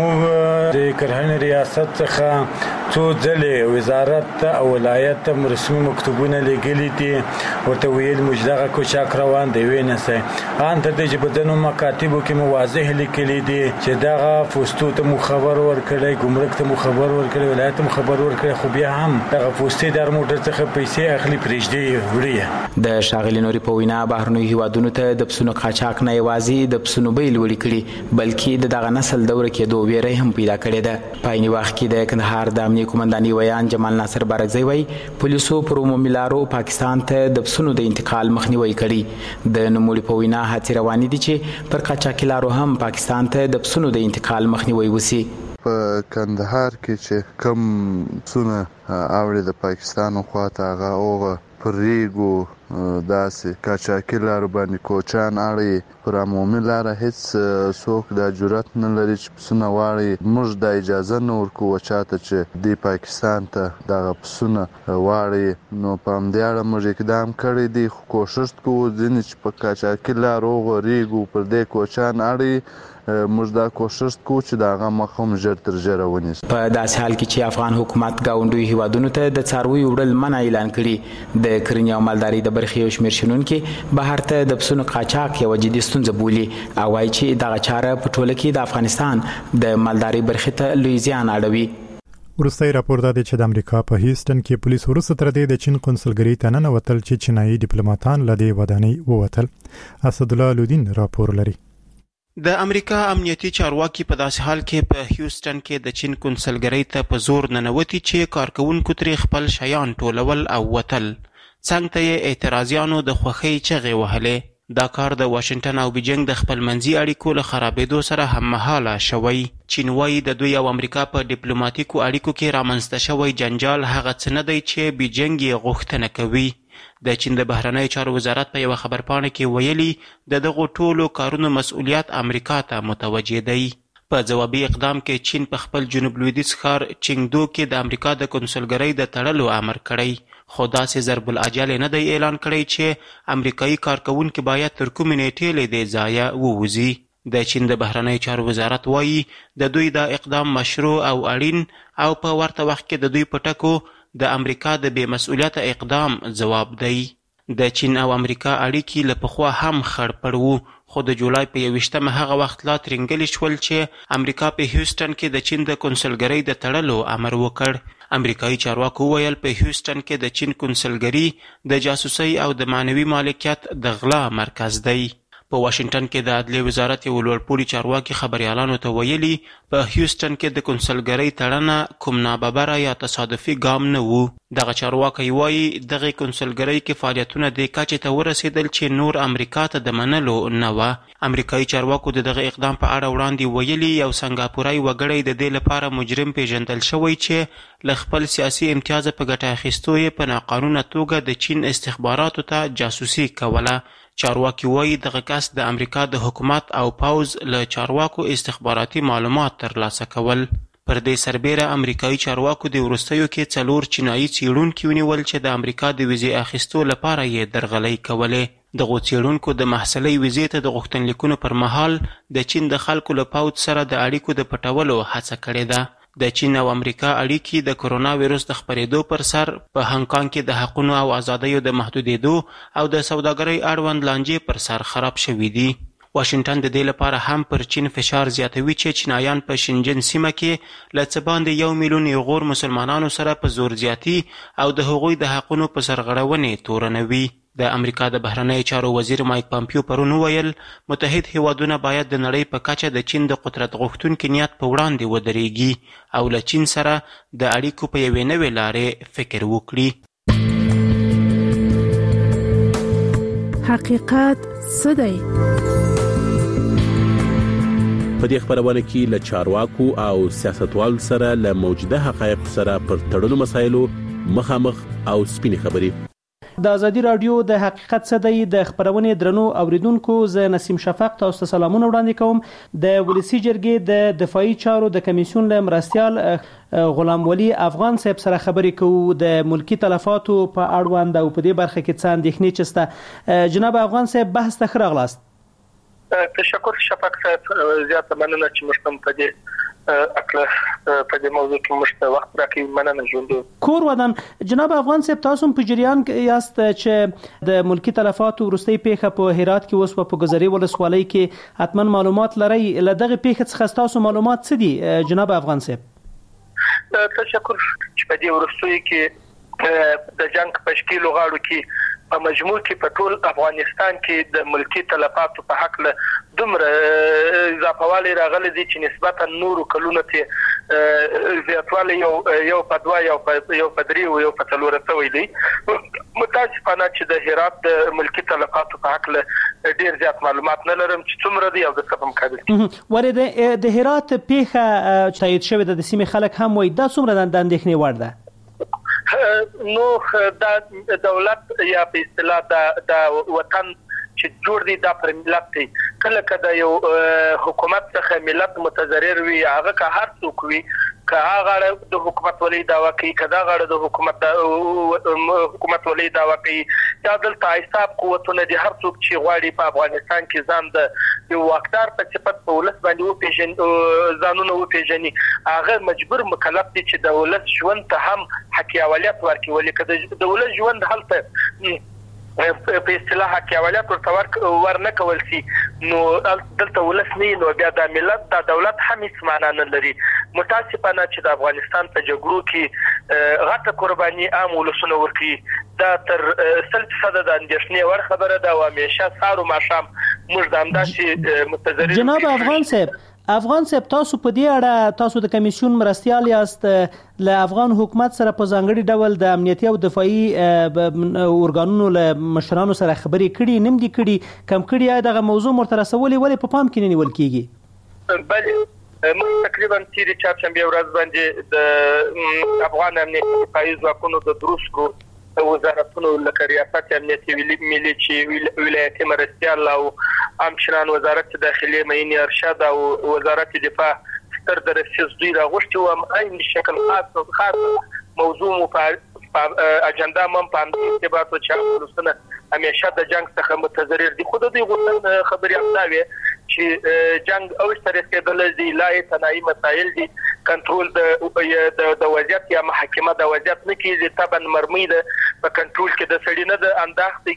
موږ د کرهنې ریاست څخه څو ځلې وزارت او ولایت ته رسمي مکتوبونه لګلي دي ورته ویل موږ دغه قاچاق روان دی وینه سي ان ته د بدنو مکاتبو کې مو واضح لیکلي دي چې دغه فوستو ته مو خبر ورکړی ګمرک ته مو خبر ورکړی ولایت ته مو خبر ورکړی خو بیا هم دغه فوستې در موټر څخه پیسې اخلي پرېږدي وړي. د ښاغلي نوري په وینا بهرنیو هیوادونو ته د پسونو قاچاق نه یوازې د پسونو بیې لوړې کړي بلکې د دغه نسل دوره کېدو ویره هم پیدا کړې ده. په عیني وخت کې د کندهار د امنیه قومنداني ویان جمال ناصر بارکزی وایي پولیسو پر عمومي لارو پاکستان ته د پسونو د انتقال مخنیوي کړي. د نوموړي په وینا هڅې روانې دي چې پر قاچاقي لارو هم پاکستان ته د پسونو د انتقال مخنیوي وشي. په کندهار کې چې کم پسونه اوړي د پاکستان خواته هغه اوغه پر ریګو داسې قاچاقي لارو باندې کوچان اړي پر عمومي لاره هیڅ څوک د جرأت نه لري چې پسونه واړي. موږ د اجازه نه ورکوو چاته چې د پاکستان ته دغه پسونه واړي نو په همدې اړه موږ اقدام کړی دی خو کوشش کوو ځینې چې په قاچاقي لارو ریګو پر دې کوچان اړي موږ دا کوشش کوو چې د هغه مخ هم ژر تر ژره ونیسو. په داسې حال کې چې افغان حکومت ګاونډیو هیوادونو ته د څارویو وړل منع اعلان کړي د کرنې او مالدارۍ د برخې یو شمېر شنونکي بهر ته د پسونو قاچاق یوه جدي ستونزه بولي او وایي چې دغه چاره په ټوله کې د افغانستان د مالدارۍ برخې ته لوی زیان اړوي. وروستی راپور دا دی چې د امریکا په هیوستن کې پولیس وروسته تر دې د چین قونسلګرۍ ته ننوتل چې چینایي ډیپلوماټان له دې ودانۍ ووتل. اسدالله لودین راپور لري. د امریکا امنیتي چارواکي په داسې حال کې په هیوستن کې د چین قونسلګرۍ ته په زور ننوتي چې کارکونکو ترې خپل شیان ټولول او وتل. څنګ ته یې اعتراضیانو د خوښۍ چغې وهلې. دا کار د واشنګټن او بیجینګ د خپلمنځي اړیکو له خرابېدو سره هممهاله شوی. چین وایي د دوی او امریکا په ډیپلوماټیکو اړیکو کې رامنځته شوی جنجال هغه څه نه دی چې بیجینګ یې غوښتنه کوي. د چین د بهرنیو چارو وزارت په یوه خبرپاڼه کې ویلي د دغو ټولو کارونو مسؤلیت امریکا ته متوجه دی. په ځوابي اقدام کې چین په خپل جنوب لویدیځ ښار چینګدو کې د امریکا د قونسلګرۍ د تړلو امر کړی خو داسې ضرب العجل نه دی اعلان کړی چې امریکایي کارکونکي باید تر کومې نیټې له دې ځایه ووځي. د چین د بهرنیو چارو وزارت وایي د دوی دا اقدام مشروع او اړین او په ورته وخت کې د دوی په ټکو د امریکا د بې مسؤلیته اقدام ځواب دی. د چین او امریکا اړیکې له پخوا هم خړپړ وو خو د جولای په یوویشتمه هغه وخت لا ترینګلي شول چې امریکا په هیوستن کې د چین د قونسلګرۍ د تړلو امر وکړ. امریکایي چارواکو ویل په هیوستن کې د چین قونسلګري د جاسوسۍ او د معنوي مالکیت د غلا مرکز دی. په واشنګټن کې د عدلیې وزارت یو لوړپوړي چارواکي خبریالانو ته ویلي په هیوستن کې د قونسلګرۍ تړنه کوم ناببره یا تصادفي ګام نه و. دغه چارواکی وایي دغې قونسلګرۍ کې فعالیتونه دې کچې ته ورسېدل چې نور امریکا ته د منلو نه وه. امریکایي چارواکو د دغه اقدام په اړه وړاندې ویلي یو سنګاپوري وګړی د دې لپاره مجرم پیژندل شوی چې له خپل سیاسي امتیازه په ګټه اخیستو یې په ناقانونه توګه د چین استخباراتو ته جاسوسي کوله. چارواکي وایي دغه کس د امریکا د حکومت او پوځ له چارواکو استخباراتي معلومات ترلاسه کول. پر دې سربیره امریکایي چارواکو د وروستیو کې څلور چینایي څېړونکي ونیول چې د امریکا د ویزې اخیستو لپاره یې درغلۍ کولې. دغو څېړونکو د محصلۍ ویزې ته د غوښتنلیکونو پر مهال د چین د خلکو له پوځ سره د اړیکو د پټولو هڅه کړې ده. د چین او امریکا اړیکې د کرونا ویروس د خپرېدو پر سر په هانګ کانګ کې د حقونو او ازادیو د محدودېدو او د سوداګرۍ اړوند لانجې پر سر خراب شوي دي. واشنګټن د دې لپاره هم پر چین فشار زیاتوي چې چینایان په شنجن سیمه کې له څه باندې یو میلیون ایغور مسلمانانو سره په زور زیاتي او د هغوی د حقونو په سرغړونې تورنوي. د امریکا د بهرنیو چارو وزیر مایک پامپیو پرون وویل متحد هیوادونه باید د نړۍ په کچه د چین د قدرت غوښتونکي نیت په وړاندې ودرېږي او له چین سره د اړیکو په یوې نوې لارې فکر وکړي. حقیقت څه دی؟ په دې خبرونه کې له چارواکو او سیاستوالو سره له موجوده حقایق سره پر تړلو مسایلو مخامخ او سپینې خبرې. د ازادي رادیو د حقیقت صدی د خبرونې درنو اوریدونکو ز نسیم شفق تاسو سلامونه وړاندې کوم. د ولسی جرګې د دفاعي چارو د کمیسیون له مرستيال غلام ولی افغان صاحب سره خبرې کوو د ملکی تلفاتو په اړوند او په دې برخه کې څه اندېښنې چسته. جناب افغان صاحب بحث ته خراغلاست. تشکر شفق صاحب زیات مننه چې مشتم په دې اکله په دې موضوع کې مشته وخت راکې مننه ژوند کور ودان. جناب افغان صاحب تاسو په جریان کې یاست چې د ملکی تلفاتو ورستۍ پیښه په هرات کې اوس په ګذري ولسوالۍ کې حتما معلومات لري. لدغه پیښه څخه تاسو معلومات څه دي جناب افغان صاحب؟ تشکر چې په دې ورستۍ کې د جنگ په شکل غاړو کې په مجموع کې په ټول افغانستان کې د ملکی تلفاتو په حق له دومره اضافهوالی راغلي دي چې نسبتا نورو کلونو ته زیاتوالی یو یو په دوه یو په یو په درې او یو په څلور سوی دی. متاسفانه چې د هرات د ملکی تلفاتو په حق له ډیر زیات معلومات نه لرم چې څومره دی او د څه په مقابل کې. ورته د هرات پیښه تایید شوې د سیمې خلک هم وایي دا څومره د اندېښنې وړ ده. نو د دولت یا په اصطلاح د وطن چې جوړ دی دا پر ملت دی. کله کله یو حکومت څخه ملت متضرر وي هغه که هر څوک وي که هغه د حکومت ولې دعوا کوي که دا غړ د حکومت حکومت ولې دعوا کوي دا دلته حساب قوتونه دي. هر څوک چې غواړي په افغانستان کې ځان د یو واکدار په صفت په ولس باندې وپیژني ځانونه وپیژني هغه مجبور مکلف دي چې د ولس ژوند ته هم حق اولویت ورکړي. ولې د ولس ژوند هلته په اصطلاح کې اولاد ورته ورنه کول سي نو دلته ولس نه نو بیا د ملت د دولت هم هیڅ معنا نه لري. متاسفانه چې د افغانستان په جګړو کې غټه قرباني عام ولسونه ورکړي دا تر سل فیصد د اندېښنې ور خبره ده او همیشه سارو ماشام موږ د همداسې متضرر. جناب افغان صاحب افغان صاحب تاسو په دې اړه تاسو د کمیسیون مرستيال یاست له افغان حکومت سره په ځانګړي ډول د امنیتي او دفاعي اورګانونو له مشرانو سره خبرې کړي نیم دي کړي کم کړي دغه موضوع مرترسولي ولې په پام کې نه نیول کیږي؟ بله موږ تقریبا تیری چهارشنبه ورځ باندې د افغان امنیتي دفاعي ځواکونو د دروسکو وزارتونو لکه ریاست امنیتي ملي چې ولایتي مرستيال او امشران وزارت داخلي معین ارشاد او وزارت دفاع ستر درسیز دوی راغوشتي او عین شکل خاص خاص موضوع په اجنډا مم په ارتباط او چارو همیشه د جنگ څخه متضرر دي. خود دوی غوښتل خبري امداوي چې جنگ او سره کېدل دي لای تنایي مسایل دي کنټرول د د وضعیت یا محاکمه د وضعیت نه کیږي طبعا مرمي ده په کنټرول کې د سړی نه د انداخت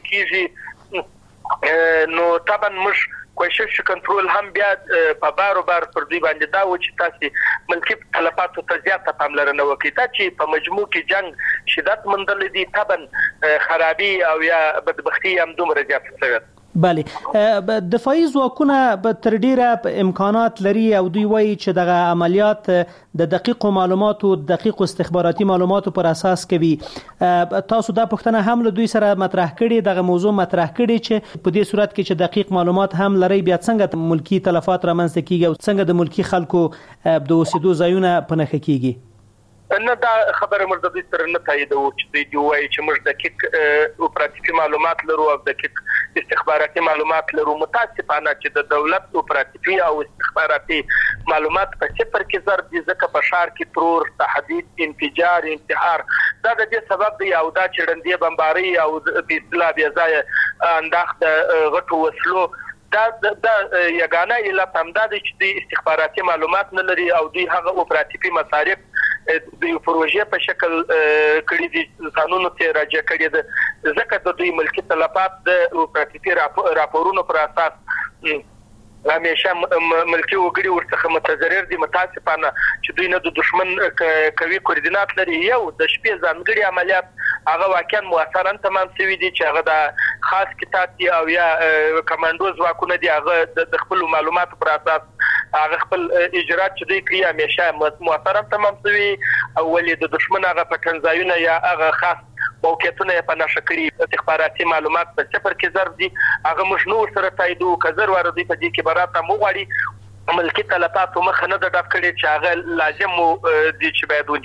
کیږي نو طبعا مش کوشش کنټرول هم بیا په بارو بار پر دوی باندې دا و چې تاسو ملکی تلفاتو ته زیاته پاملرنه وکړئ دا چې په مجموع کې جنگ شدت مندل دي طبعا خرابي او یا بدبختی هم دومره زیات شوی. بله دفاعي ځواکونه به تر ډیره امکانات لري او دوی وایي چې دغه عملیات د دقیقو معلوماتو دقیق استخباراتي معلوماتو پر اساس کوي. تاسو دا پوښتنه هم له دوی سره مطرح کړي دغه موضوع مطرح کړي چې په دې صورت کې چې دقیق معلومات هم لري بیا څنګه ملکی تلفات رامنځته کیږي او څنګه د ملکی خلکو د اوسېدو ځایونه پنهخه کیږي؟ نه دا خبره مرده دوی سره نه تاییدو چې دوی وایي چې موږ دقیق اپراتیفي معلومات لرو او دقیق استخباراتي معلومات لرو. متاسفانه چې د دولت اپراتیفي او استخباراتي معلومات په صفر کې ضرب دي ځکه په ښار کې ترور تهدید انفجار انتحار دا د دې سبب دی او دا چې ډندې بمباري او په اصطلاح بیا ځای انداخت غټو وسلو دا د یګانه علت هم دا چې د استخباراتي معلومات نه لري او دوی هغه اپراتیفي مصارف د یو پروژې په شکل کړي دي قانونو ته راځي کړي ده ځکه د دوی ملکی تلفات د اپراتیفي راپورونو پر اساس همیشه ملکی وګړي ورڅخه متضرر دي. متاسفانه چې دوی نه د دشمن کوي کوردینات لري یو د شپې ځانګړي عملیات هغه واقعا موثرا تمام شوي دي چې هغه د خاص کتاب دي او یا کمانډو ځواکونه دي هغه د خپل معلوماتو پر اساس هغه خپل اجرات چې دوی کوي همیشه موثرا تمام شوي او ولې د دشمن هغه پټنځایونه یا هغه خاص موقعیتونه په نشکري استخباراتي معلومات په صفر کې ضرب دي هغه مش نور سره تاییدو کزر ور دي په دې کې براته مو غواړي ملکی تلفات مخ نه د ډاکټر چې هغه لازم دي چې باید ونیول.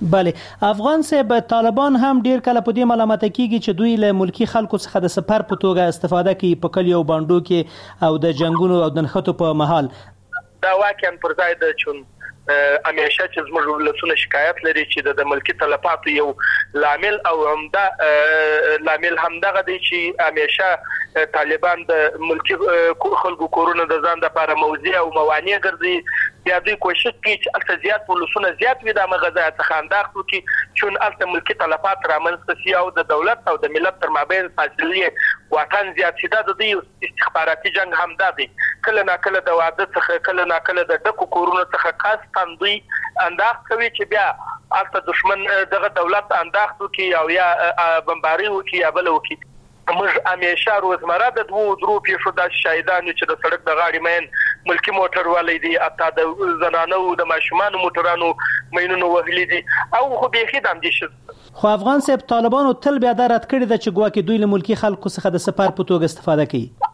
بله افغان صاحب طالبان هم ډیر کله په دې ملامت کیږي چې دوی له ملکی خلکو څخه د سپر په توګه استفاده کوي په کلیو باندې کې او د جنگونو او د نښتو په محل دا واقعا پر ځای د چون همیشه چې زموږ ولسونه شکایت لري چې د ملکی تلفاتو یو لامل او همدا لامل همدغه دی چې همیشه طالبان د ملکی خلکو کورونه د ځان لپاره موضوع او موانع ګرځي بیا دوی کوشش کوي چې الته زیات ولسونه زیات وي د مغزا څخه انداختو کې چون الته ملکی تلفات رامنځته شي او د دولت او د ملت تر مابین فاصله وطن زیات شي د دې استخباراتي جنگ همدا دی کله نا کله د واده څخه کله نا کله د ډکو کورونو څخه خاص تندوی انداخت کوي چې بیا البته دشمن دغه دولت انداختو کې او یا بمباری وکي یا بل وکي موږ همیشه روزمره د دوه درو پیښو د شهیدانو چې د سړک د غاړې مین ملکی موټر والي دي اته د زنانو د ماشومان موټرانو مینونو وهلي دي او خو به خدام دي خو افغان صاحب طالبانو تل بیا درات کړی د چې ګواکې دوی له ملکی خلکو څخه د سپر په توګه استفاده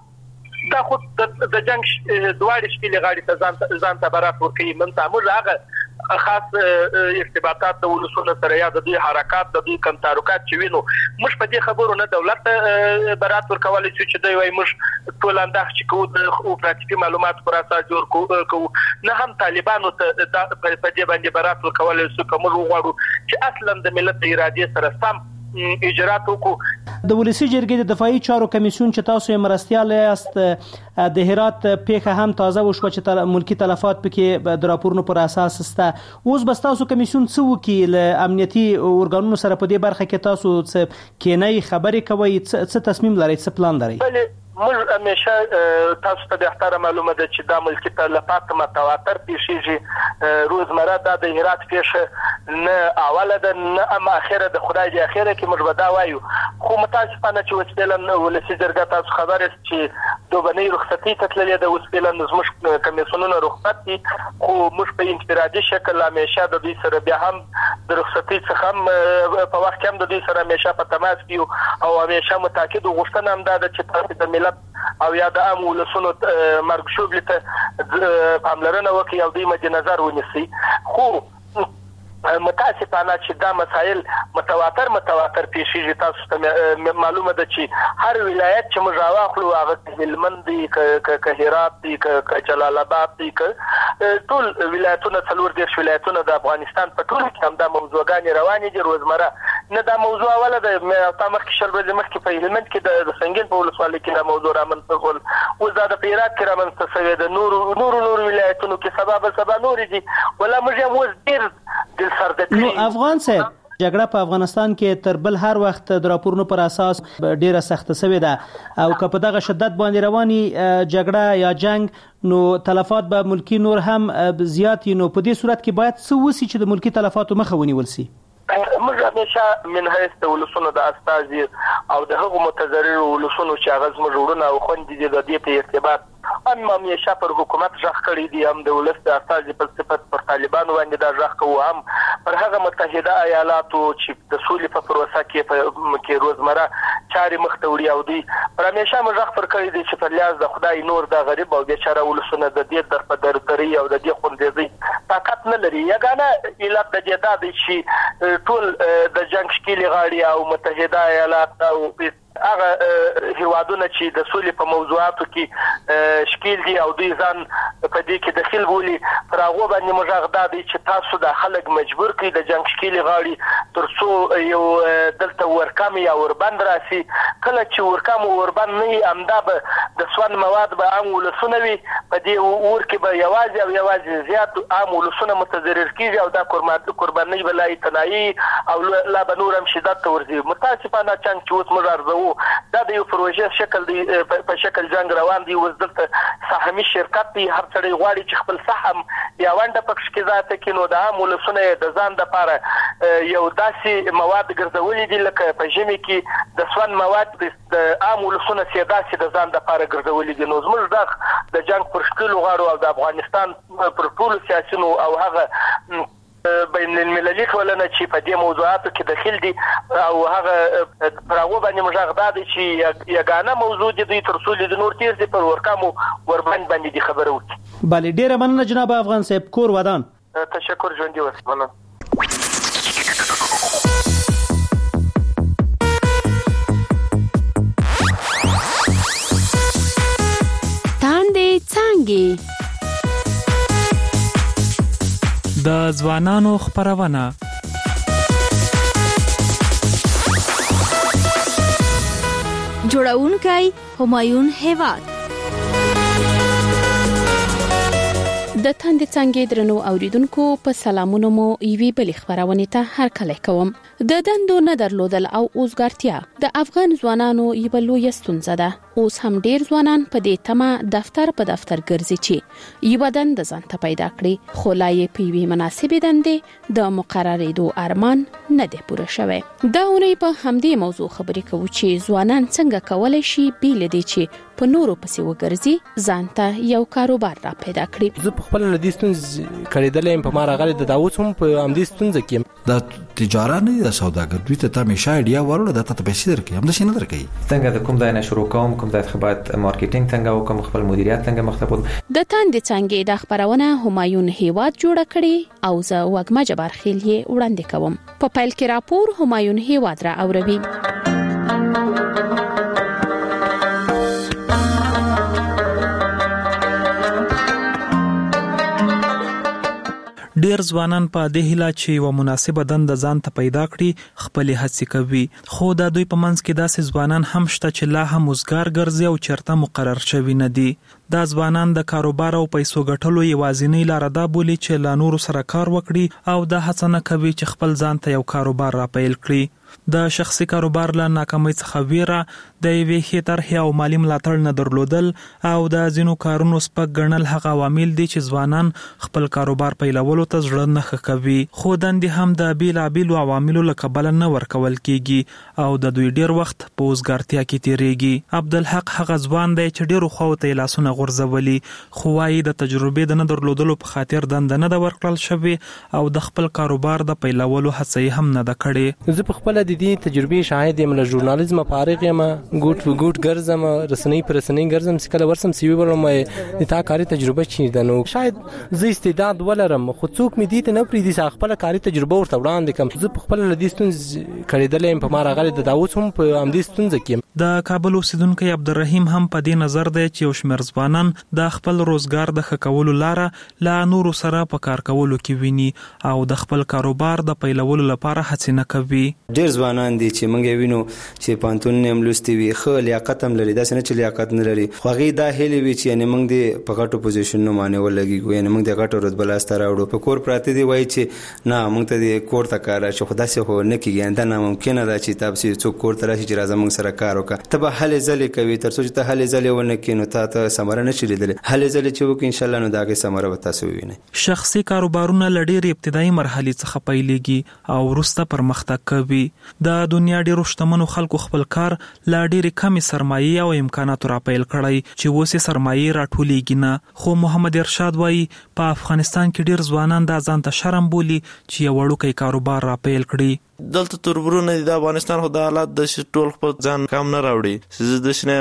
کوي دا خو د جنگ دواړي شپې لغاړي ته ځان ځان ته برات ورکوي من تعامل هغه خاص ارتباطات د ولسونو سره یا د دوی حرکات د دوی کنتاروکات چې وینو مش په دې خبرو نه دولت برات ورکولای چې دوی وای مش ټول انداخ چې کو د اوپراتیفي معلومات پر اساس جوړ کو نه هم طالبانو ته په دې باندې برات ورکولای چې کوم وغواړو چې اصلا د ملت اراده سره سم اجرات وکړو د ولسی جرګې د دفاعي چارو کمیسیون چې تاسو یې مرستيال یاست د هرات پیښه هم تازه وشو چې ملکی تلفات پکې د راپورونو پر اساس ستا اوس بس تاسو کمیسیون څو کې له امنیتي اورګانونو سره په دې برخه کې تاسو څه کینای خبرې کوي څه تصمیم لري څه پلان لري موږ همیشه تاسو ته د احترام معلومه ده چې د ملکی تلفات متواتر پیښیږي روزمره د هرات پیښه نه اوله ده نه ام اخره د خدای دی اخره کې موږ ودا وایو خو متاسفانه چې وسپیلن ولسی جرګه تاسو خبر است چې دوبنی رخصتي تتللې د وسپیلن زموږ کمیسیونونو رخصت دي خو موږ په انفرادي شکل همیشه د دې سره بیا هم د رخصتي څخه هم په وخت کې هم د دې سره همیشه په تماس کیو او همیشه متاکد غوښتنه هم ده چې تاسو د ملت او یا د عام ولسونو مرګ شوبلې ته پاملرنه وکړي او دوی مد نظر ونیسي خو متاسفانه چې دا مسائل متواتر متواتر پیښیږي تاسو ته معلومه ده چې هر ولایت چې موږ راوخلو هغه هلمند دي ک هرات دي ک جلال آباد دي ک ټول ولایتونه څلور دیرش ولایتونه د افغانستان په ټول کې هم دا موضوعګانې روانې دي روزمره نه دا موضوع اوله ده تا مخکې شل ورځې مخکې په هلمند کې د سنگین په ولسوالۍ کې دا موضوع رامنځته کول اوس دا د هرات کې رامنځته شوی د نورو نورو نورو ولایتونو کې سبا به سبا نورې دي ولا موږ هم اوس ډېر نو افغان صاحب جګړه په افغانستان کې تر بل هر وخت د راپورونو پر اساس ډیره سخته شوې ده او که په دغه شدت باندې رواني جګړه یا جنگ نو تلفات به ملکی نور هم زیات نو په دې صورت کې باید څه وسی چې د ملکی تلفاتو مخه ونیول شي موږ همیشه من حیث د ولسونو د استازي او د هغو متضرر ولسونو چې هغه زموږ وروڼه او خویندې دي د دې په ارتباط هم همیشه پر حکومت ژغ کړی دي هم د ولس د استازي په صفت پر طالبانو باندې دا ژغ کوو هم پر هغه متحده ایالاتو چې د سولې په پروسه کې په کې روزمره چارې مخ ته وړي او دوی پر همیشه موږ ژغ پر کړی دي چې پر لیاز د خدای نور د غریب او بیچاره ولسونه د دې در په درتري او د دې خوندېزي طاقت نه لري یګانه علت د دې دا دی چې ټول د جنگ شکیلې غاړي او متحده ایالات او هغه هیوادونه چې د سولې په موضوعاتو کې شکیل دي او دوی ځان په دې کې دخیل بولي پر هغه باندې موږ غدا دي چې تاسو د خلک مجبور کړئ د جنگ شکیلې غاړي ترڅو یو دلته ورکام یا وربند راسي کله چې ورکام او وربند نه امدا به د سون مواد به عام ولسونه وي په دې ور کې به یوازې او یوازې زیات عام ولسونه متضرر کیږي او دا قرباني بلای تنایي او لا بنورم شدت ورزي متاسفانه څنګه چې اوس موږ ارزو دا د یو پروژې شکل دی په شکل جنگ روان دی اوس دلته سهمي شرکت دی هر څړي غواړي چې خپل سهم یا ونده پکښ کې ذاته کې نو د عام ولسونه د ځان د لپاره یو داسې مواد ګرځولي دي لکه په ژمي کې د سون مواد د عام ولسونه سیداسي د ځان د لپاره ګرځولي دي نو زموږ د جنگ پر شکل غواړو او د افغانستان پر ټول سیاسيونو او هغه بین المللي ټولنه چې په دې موضوعاتو کې داخل دي او هغه پر هغه باندې موږ غدا دي چې یګانه موضوع دي تر څو د نور تیر دي پر ورکامو وربند باندې دي خبره وکړي بله ډیره مننه جناب افغان صاحب کور ودان تشکر ژوندي وسمنه څنګه د ځوانانو خبرونه جوړونکي همایون هیواد د تند څنګه درنو اوریدونکو په سلامونو مو ایوي بل خبرونه ته هر کله کوم د دندو نه درلودل او اوسګارتیا د افغان ځوانانو یو لوی ستونزه ده اوس هم ډیر ځوانان په دې تمه دفتر په دفتر ګرځي چې یو بدن د ځان ته پیدا کړي خو لا یې په وی مناسبې دندې د مقررېدو ارمان نه دی پوره شوی دا اونۍ په همدې موضوع خبرې کوو چې ځوانان څنګه کولای شي بیل دي چې په نورو پسې وګرځي ځان ته یو کاروبار را پیدا کړي زه په خپل لدی ستونزې کړېدلې په ماره غلې د داوود هم په همدې ستونزې کې د تجارت نه د سوداګرۍ ته ته همیشه ایډیا ورول د ته پیسې درکې هم د شي نه درکې څنګه د کوم ځای نه شروع کوم کوم ځای خبرت مارکیټینګ څنګه وکم خپل مدیریت څنګه مختبو د تند څنګه د خبرونه همایون هیواد جوړ کړي او زه وګما جبار خیل یې وړاندې کوم په پایل کې راپور همایون هیواد را اوروي ډیر ځوانان په دې هیله چې و مناسبه دند ځان ته پیدا کړي خپل هڅې کوي خو دا دوی په منځ کې داسې ځوانان هم شته چې لا هم وزګار ګرځي او چرته مقرر شوی نه دي دا ځوانان د کاروبار او پیسو ګټلو یوازینی لار ده بولی چې لا نور سره کار وکړي او دا هڅه نه کوي چې خپل ځان ته یو کاروبار را پیل کړي د شخصي کاروبار له ناکامۍ څخه ویره د یوې ښې طرحې او مالي ملاتړ نه درلودل او د ځینو کارونو سپک ګڼل هغه عوامل دي چې ځوانان خپل کاروبار پیلولو ته زړه نه ښه کوي خو دندې هم د بیلابیلو عواملو له کبله نه ورکول کیږي او د دوی ډیر وخت په وزګارتیا کې تیریږي عبدالحق هغه ځوان دی چې ډیرو خواو ته لاسونه غورځولي خو وايي د تجربې د نه درلودلو په خاطر دند نه د ورکړل شوی او د خپل کاروبار د پیلولو هڅه هم نه د کړې زه په خپل د دې تجربې شاهد یم له ژورنالیزم فارغ یم ګوټ په ګوټ ګرځم رسنۍ پر رسنۍ ګرځم چې کله ورسم سی وی ورم د تا کاری تجربه چي ده نو شاید زه استعداد ولرم خو څوک مې دې ته نه پریدي چې خپل کاری تجربه ورته وړاندې کوم زه په خپل لدی ستونز کړېدلې په ماره غلې د داوود هم په همدې ستونز کې د کابل اوسیدونکو عبدالرحیم هم په دې نظر دی چې یو شمېر ځوانان د خپل روزګار د ښه کولو لاره لا نورو سره په کار کولو کې ویني او د خپل کاروبار د پیلولو لپاره هڅه نه کوي ډیر ځوانان دي چې موږ وینو چې پانتون نیم لوستي وي خو لیاقت هم لري دا څنګه چې لیاقت نه لري خو هغه دا هلي وي چې یعنی موږ د پکاټو پوزیشن نو معنی ولګي یعنی موږ د غټو رتبه لاسته راوړو په کور پراته دی وای چې نه موږ ته د کور ته کار چې خدا سي هو نه کیږي دا ناممکن ده چې تاسو څوک کور ته راشي چې راځه موږ سره کار وکړه ته به حل ځلې کوي تر څو چې ته حل ځلې ونه کینو ته ته سمره نشي لیدل حل ځلې چې وکړي ان شاء الله نو داګه سمره وتا سو ویني شخصي کاروبارونه لډیر ابتدایي مرحله څخه پیلېږي او وروسته پرمختګ کوي د دنیا ډیرو شتمنو خلکو خپل کار لا ډیرې کمې سرمایې او امکانات را پیل کړی چې وسه سرمایې راټولېږي نه خو محمد ارشاد وایي په افغانستان کې ډیر ځوانان د ځان ته شرم بولي چې یو وړوکی کاروبار را پیل کړي دلته تربرونه د افغانستان خو د حالات د ټول خپل ځان کم نه راوړي چې د شنه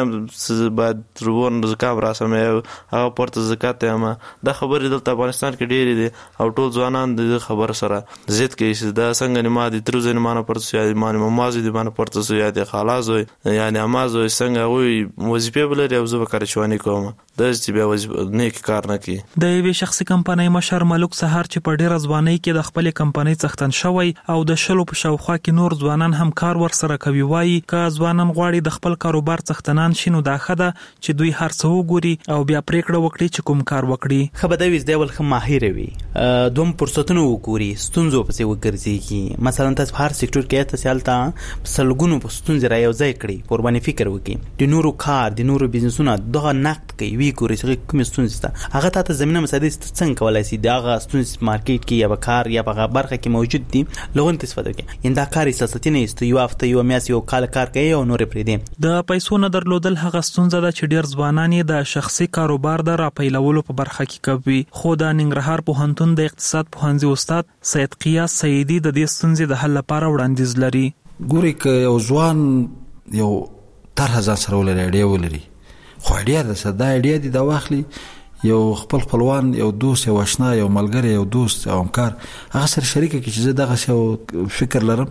بعد تربون زکات راسم او پورته زکات یم د خبرې دلته افغانستان کې ډېری دي او ټول ځوانان د خبر سره ضد کوي چې دا څنګه نه مادي تر ځین مانه پورته یا مانه مازی دی مانه پورته سو یا د خلاص یعنی امازو څنګه وي وظیفه بلري او زه به کارچواني کوم د چې به وظیفه نیک کار نه کوي د یوې شخصي کمپنۍ مشر ملک سحر چې په ډېر ځوانۍ کې د خپل کمپنۍ څښتن شوی او د شلو په شاوخوا کې نور ځوانان هم کار ور سره کوي وایي که ځوانان غواړي د خپل کاروبار څښتنان شینو دا خده چې دوی هر څه وګوري او بیا پریکړه وکړي چې کوم کار وکړي خبردوي زده ول خه ماهر وي دوم فرصتونه وګوري ستونزو پسې وګرځيږي مثلا تاسو هر سېکټور کې تاسو حالت سلګونو په ستونزې را یو ځای کړي قرباني فکر وکړي د نورو کار د نورو بزنسونو دغه نقد کوي وی ګوري چې کوم ستونزې ده هغه ته زمينه مساعده څنګه کولای شي دغه ستونزې مارکیټ کې یا کار یا په برخه کې موجود دي لغون استفاده کوي انده کاری سیاستي نه است یو هفته یو میاس یو کال کار کوي او نور پرې دي د پیسو نه درلودل هغه ستونزه ده چې ډیر ځوانان د شخصي کاروبار د را پیلولو په برخه کې کوي خو د ننګرهار پوهنتون د اقتصاد پوهنځي استاد سید قیاس سیدی د دې ستونزې د حل لپاره وړاندیز لري ګوري ک یو ځوان یو طرح ځان سره ولري اړیا ولري خو اړیا ده صدا اړیا دي دا واخلي یو خپل خپلوان یو دوست یو آشنا یو ملګری یو دوست او همکار هغه سره شریک کی چې دغه یو فکر لرم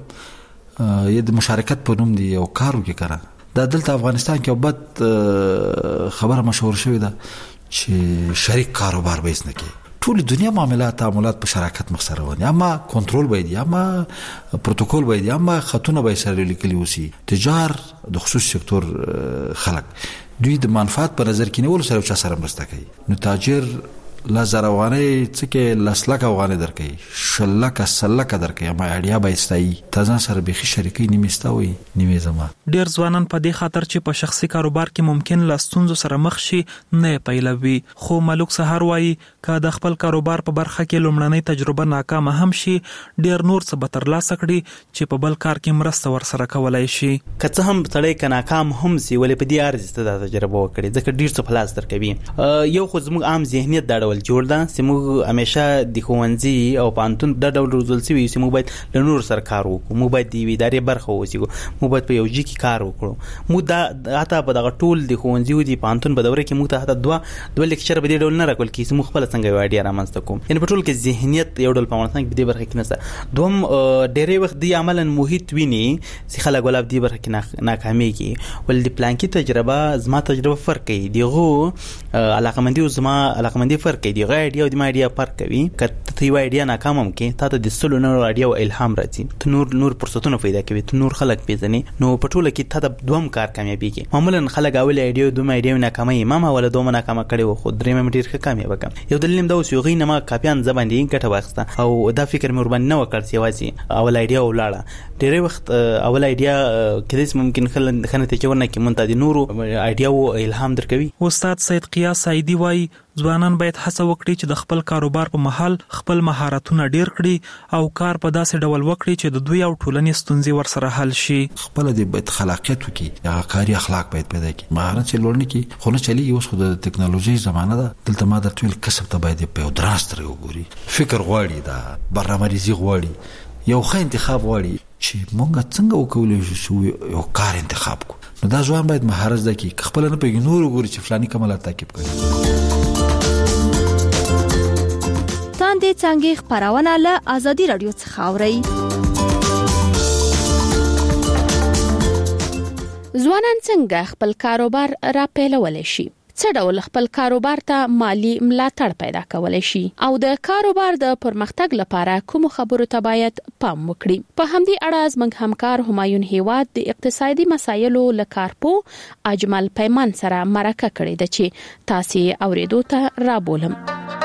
یی د مشارکت په نوم دی یو کارو کې کړه دا دلته افغانستان کې بد خبره مشهور شوې ده چې شریک کاروبار به نه کوي. ټول دنیا معاملات تعاملات په شراکت مخ سره ونی، اما کنټرول باید یا اما پروتوکول باید یا اما خطونه به سره لیکلي وسی. تجار د خصوصي سکتور خلک دوی د منفعت په نظر کې نیول سره چا سره مرسته کوي. نو تاجر لزر افغانۍ څکه لسلک افغانۍ درکې شلک سلک درکې اما اړیا به استای تازه سره به شریکي نیمستوي نیمه زما. ډیر ځوانان په دې خاطر چې په شخصي کاروبار کې ممکن لاستونزو سره مخ شي نه پیلوي. خو ملک سحر وایي که د خپل کاروبار په برخه کې لومړنۍ تجربه ناکامه هم شي ډیر نور څه به ترلاسه کړي چې په بل کار کې مرسته ورسره کولای شي. که څه هم سړی که ناکام هم سي ولې په دې ارزښت ته دا تجربه وکړي ځکه ډیر څه پلاس درکوي. یو خو زموږ عام ذهنیت دا ډول جوړ ده چې موږ همیشه د ښوونځي او پوهنتون دا ډول روزل سوي چې موږ باید له نورو سره کار وکړو، موږ باید د یوې ادارې برخه واوسو، موږ باید په یو ځای کې کار وکړو. موږ دا حتی په دغه ټول د ښوونځي او د پوهنتون په دوره کې موږ ته حتی دوه دوه لیکچر به دې ډول نه راکول کېږي چې موږ خپله څنګه یو آیډیا رامنځته کوو. یعنې په ټول کې ذهنیت یو ډول په افغانستان کې په دې برخه کې نشته. دوهم ډېری وخت دوی عملاً محیط ویني چې خلک ولا په دې برخه کې ناکامېږي، ولې د پلانکي تجربه زما تجربه فرق کوي، دغه علاقمندي او زما علاقمندي فرق کوي، دغه آیډیا او د ما آیډیا فرق کوي. که ته یو آیډیا ناکام هم کې تا ته د سلو نورو آیډیا او الهام راځي، ته نور نور فرصتونه پیدا کوي، ته نور خلک پیژنې، نو په ټوله کې تا ته دوم کار کامیابیږي. معمولا خلک اول آیډیا دوم آیډیا ناکامه ما ما ولا دوم ناکامه کړي و خو درې مې ډیر ښه کامیاب کړم. یو دلیل دا اوس یو غي نه ما کاپیان زباندې ګټه واخسته او دا فکر مې ورباندې نه وکړ چې واسي اول آیډیا ولاړه. ډېر وخت اول آیډیا کله ممکن خلک خنه ته ورنه کې مونږ ته د نورو آیډیا او الهام درکوي. استاد سید قیاس سعیدی وایي ځوانان باید هڅه وکړي چې د خپل کاروبار په محل خپل مهارتونه ډیر کړي او کار په داسې ډول وکړي چې د دوی او ټولنې ستونزې ورسره حل شي. خپل د باید خلاقیت وکړي، هغه کاري اخلاق باید پیدا کړي، مهارت چې لوړ نه کړي خو نه چلی. اوس خو د ټکنالوژي زمانه ده، دلته ما درته ویل کسب ته باید په درست وګوري، فکر غواړي، دا برنامه‌ریزي غواړي، یو ښه انتخاب غواړي چې مونږ څنګه وکولای شو یو کار انتخاب کو. نو دا ځوان باید مهارت زده کړي، خپل نه په نور وګوري چې فلاني کمالات تعقیب کړي. تاندې څنګه خبرونه له ازادي رادیو څخه اوري. ځوانان څنګه خپل کاروبار را پیلولای شي؟ څه ډول خپل کاروبار ته مالی ملاتړ پیدا کولای شي او د کاروبار د پرمختګ لپاره کوم خبرو ته باید پام وکړي؟ په همدې اړه زموږ همکار همایون هیواد د اقتصادي مسایلو لکارپو اجمل پیمان سره مرکه کړې ده چې تاسو اوریدو ته را بولم.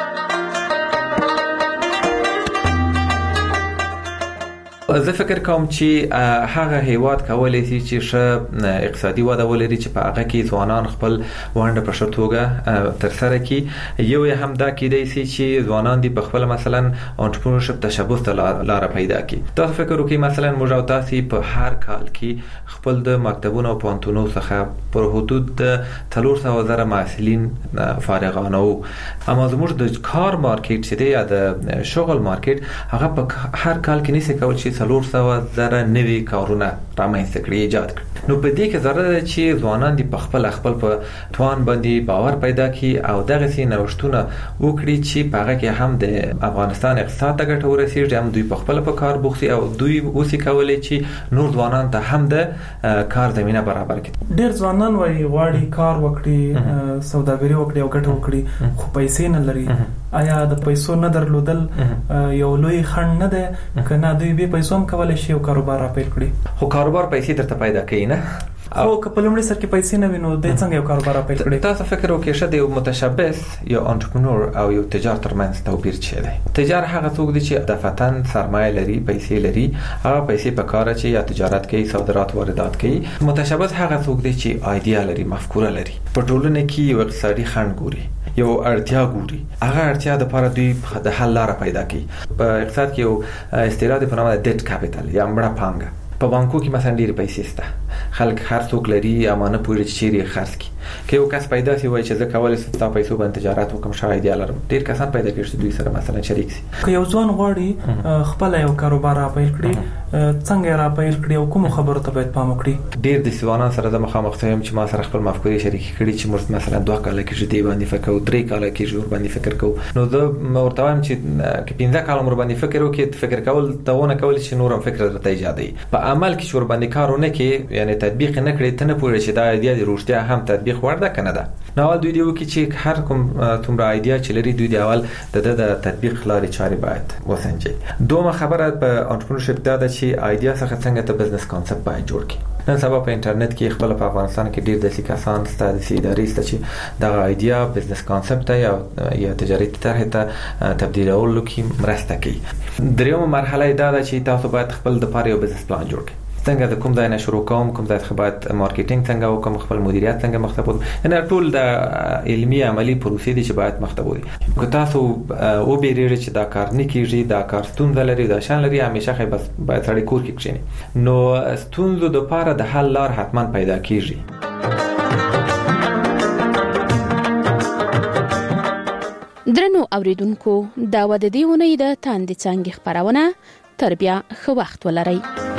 زه فکر کوم چې هغه هیواد کولای شي چې ښه اقتصادي وده ولري چې په هغه کې ځوانان خپل ونډه په ښه توګه تر سره کړي. یو یې هم دا کېدای شي چې ځوانان دي په خپل مثلا انټرپرنورشپ تشبث ته لار پیدا کړي. تاسو فکر وکړئ مثلا موږ او تاسو په هر کال کې خپل د مکتبونو او پوهنتونونو څخه پر حدود د څلور سوه زره محصلین فارغانه وو، اما زموږ د کار مارکیټ چې دی یا د شغل مارکیټ هغه په هر کال کې نشي کولای چې څلور سوه زره نوي کارونه رامنځته کړي، ایجاد کړي. نو په دې کې ضرورت ده چې ځوانان دي په خپل خپل په توان باندې باور پیدا کړي او دغه سي نوښتونه وکړي چې په هغه کې هم د افغانستان اقتصاد ته ګټه ورسیږي، هم دوی په خپل په کار بوخسي او دوی اوسې کولای چې نور ځوانان ته هم د کار زمينه برابر کړي. ډېر ځوانان وايي غواړي کار وکړي، سوداګري وکړي او ګټه وکړي خو پیسې نه لري. آیا د پیسو نه درلودل یو لوی خنډ نه ده کنه دوی به پیسو هم کولای شي او کاروبار را پیل کړي؟ خو کاروبار پیسې درته پیدا کوي نه، او که په لومړي سر کې پیسې نه وینو د څنګه یو کاروبار را پیل کړي؟ تاسو فکر وکړئ چې د متشبث یا انټرپرنور او یو تجار ترمنځ توپیر څه دی؟ تجار هغه څوک دی چې دفتن سرمایه لري، پیسې لري، هغه پیسې په کار اچي یا تجارت کوي، صادرات واردات کوي. متشبث هغه څوک دی چې ایډیا لري، مفکوره لري، په ټولنه کې یو اقتصادي خنډ ګوري، یو اړتیا ګوري، هغه اړتیا د لپاره دوی د حل لاره پیدا کوي. په اقتصاد کې یو اصطلاح په نامه ډیټ کاپیټال یا مړه پانګه. په بانکو کې مثلا ډېر پیسې شته، خلک هر څوک لري امانه پوری چیرې خرڅ کی. که یو کس پیدا شي وای چې زه کولای شم تاسو پیسو باندې تجارت وکم، شاید یې لرم، ډېر کسان پیدا کېږي چې دوی سره مثلا شریک شي. که یو ځوان غواړي خپل یو کاروبار پیل کړي څنګه را پیل کړی او کوم خبرو ته باید پام وکړي؟ ډیر د ځوانان سره د مخامخ یم چې ما سره خپل مفکورې شریک کړي چې موږ مثلا دوه کاله کې دې باندې فکر او درې کاله کې جوړ باندې فکر کوو. نو زه ورته وایم چې کې پنځه کاله مر باندې فکر وکړي، فکر کول ته ونه کول چې نورم فکر درته ایجادي په عمل کې شور باندې کارونه کې یعنی تطبیق نه کړی ته نه پوهې چې دا ایډیا د روشتیا هم تطبیق ورده کنه ده. نو اول دوی دی وکړي چې هر کوم تومره ایډیا چې لري دوی دی اول د د تطبیق لارې چارې باید وسنجي. دومره خبره په انټرپرنورشپ دا ده چې ایډیا څخه څنګه ته بزنس کانسپټ باید جوړ کړي. نن سبا په انټرنیټ کې خپل په افغانستان کې ډیر د سیکاسان ستاسو ادارې ست چې دا ایډیا بزنس کانسپټ یا یا تجارتي طرح ته تبدیلولو کې مرسته کوي. دریمه مرحله دا ده چې تاسو باید خپل د پاره یو بزنس پلان جوړ کړئ. څنګه د کوم ځای نه شروع کوم، کوم ځای څخه باید مارکیټینګ څنګه وکم، خپل مدیریت څنګه مخته بوم، ان ټول د علمي عملی پروسې دي چې باید مخته بوم. که تاسو او بیرېږئ چې دا کار نه کیږي، دا کار ستونزه لري، دا شان لري، همیشه خې بس باید سړی کور کې کښیني. نو ستونزو د پاره د حل لار حتما پیدا کیږي. درنو اوریدونکو، دا و د دې ونې د تاندې څنګه خبرونه تر بیا خو وخت ولرئ.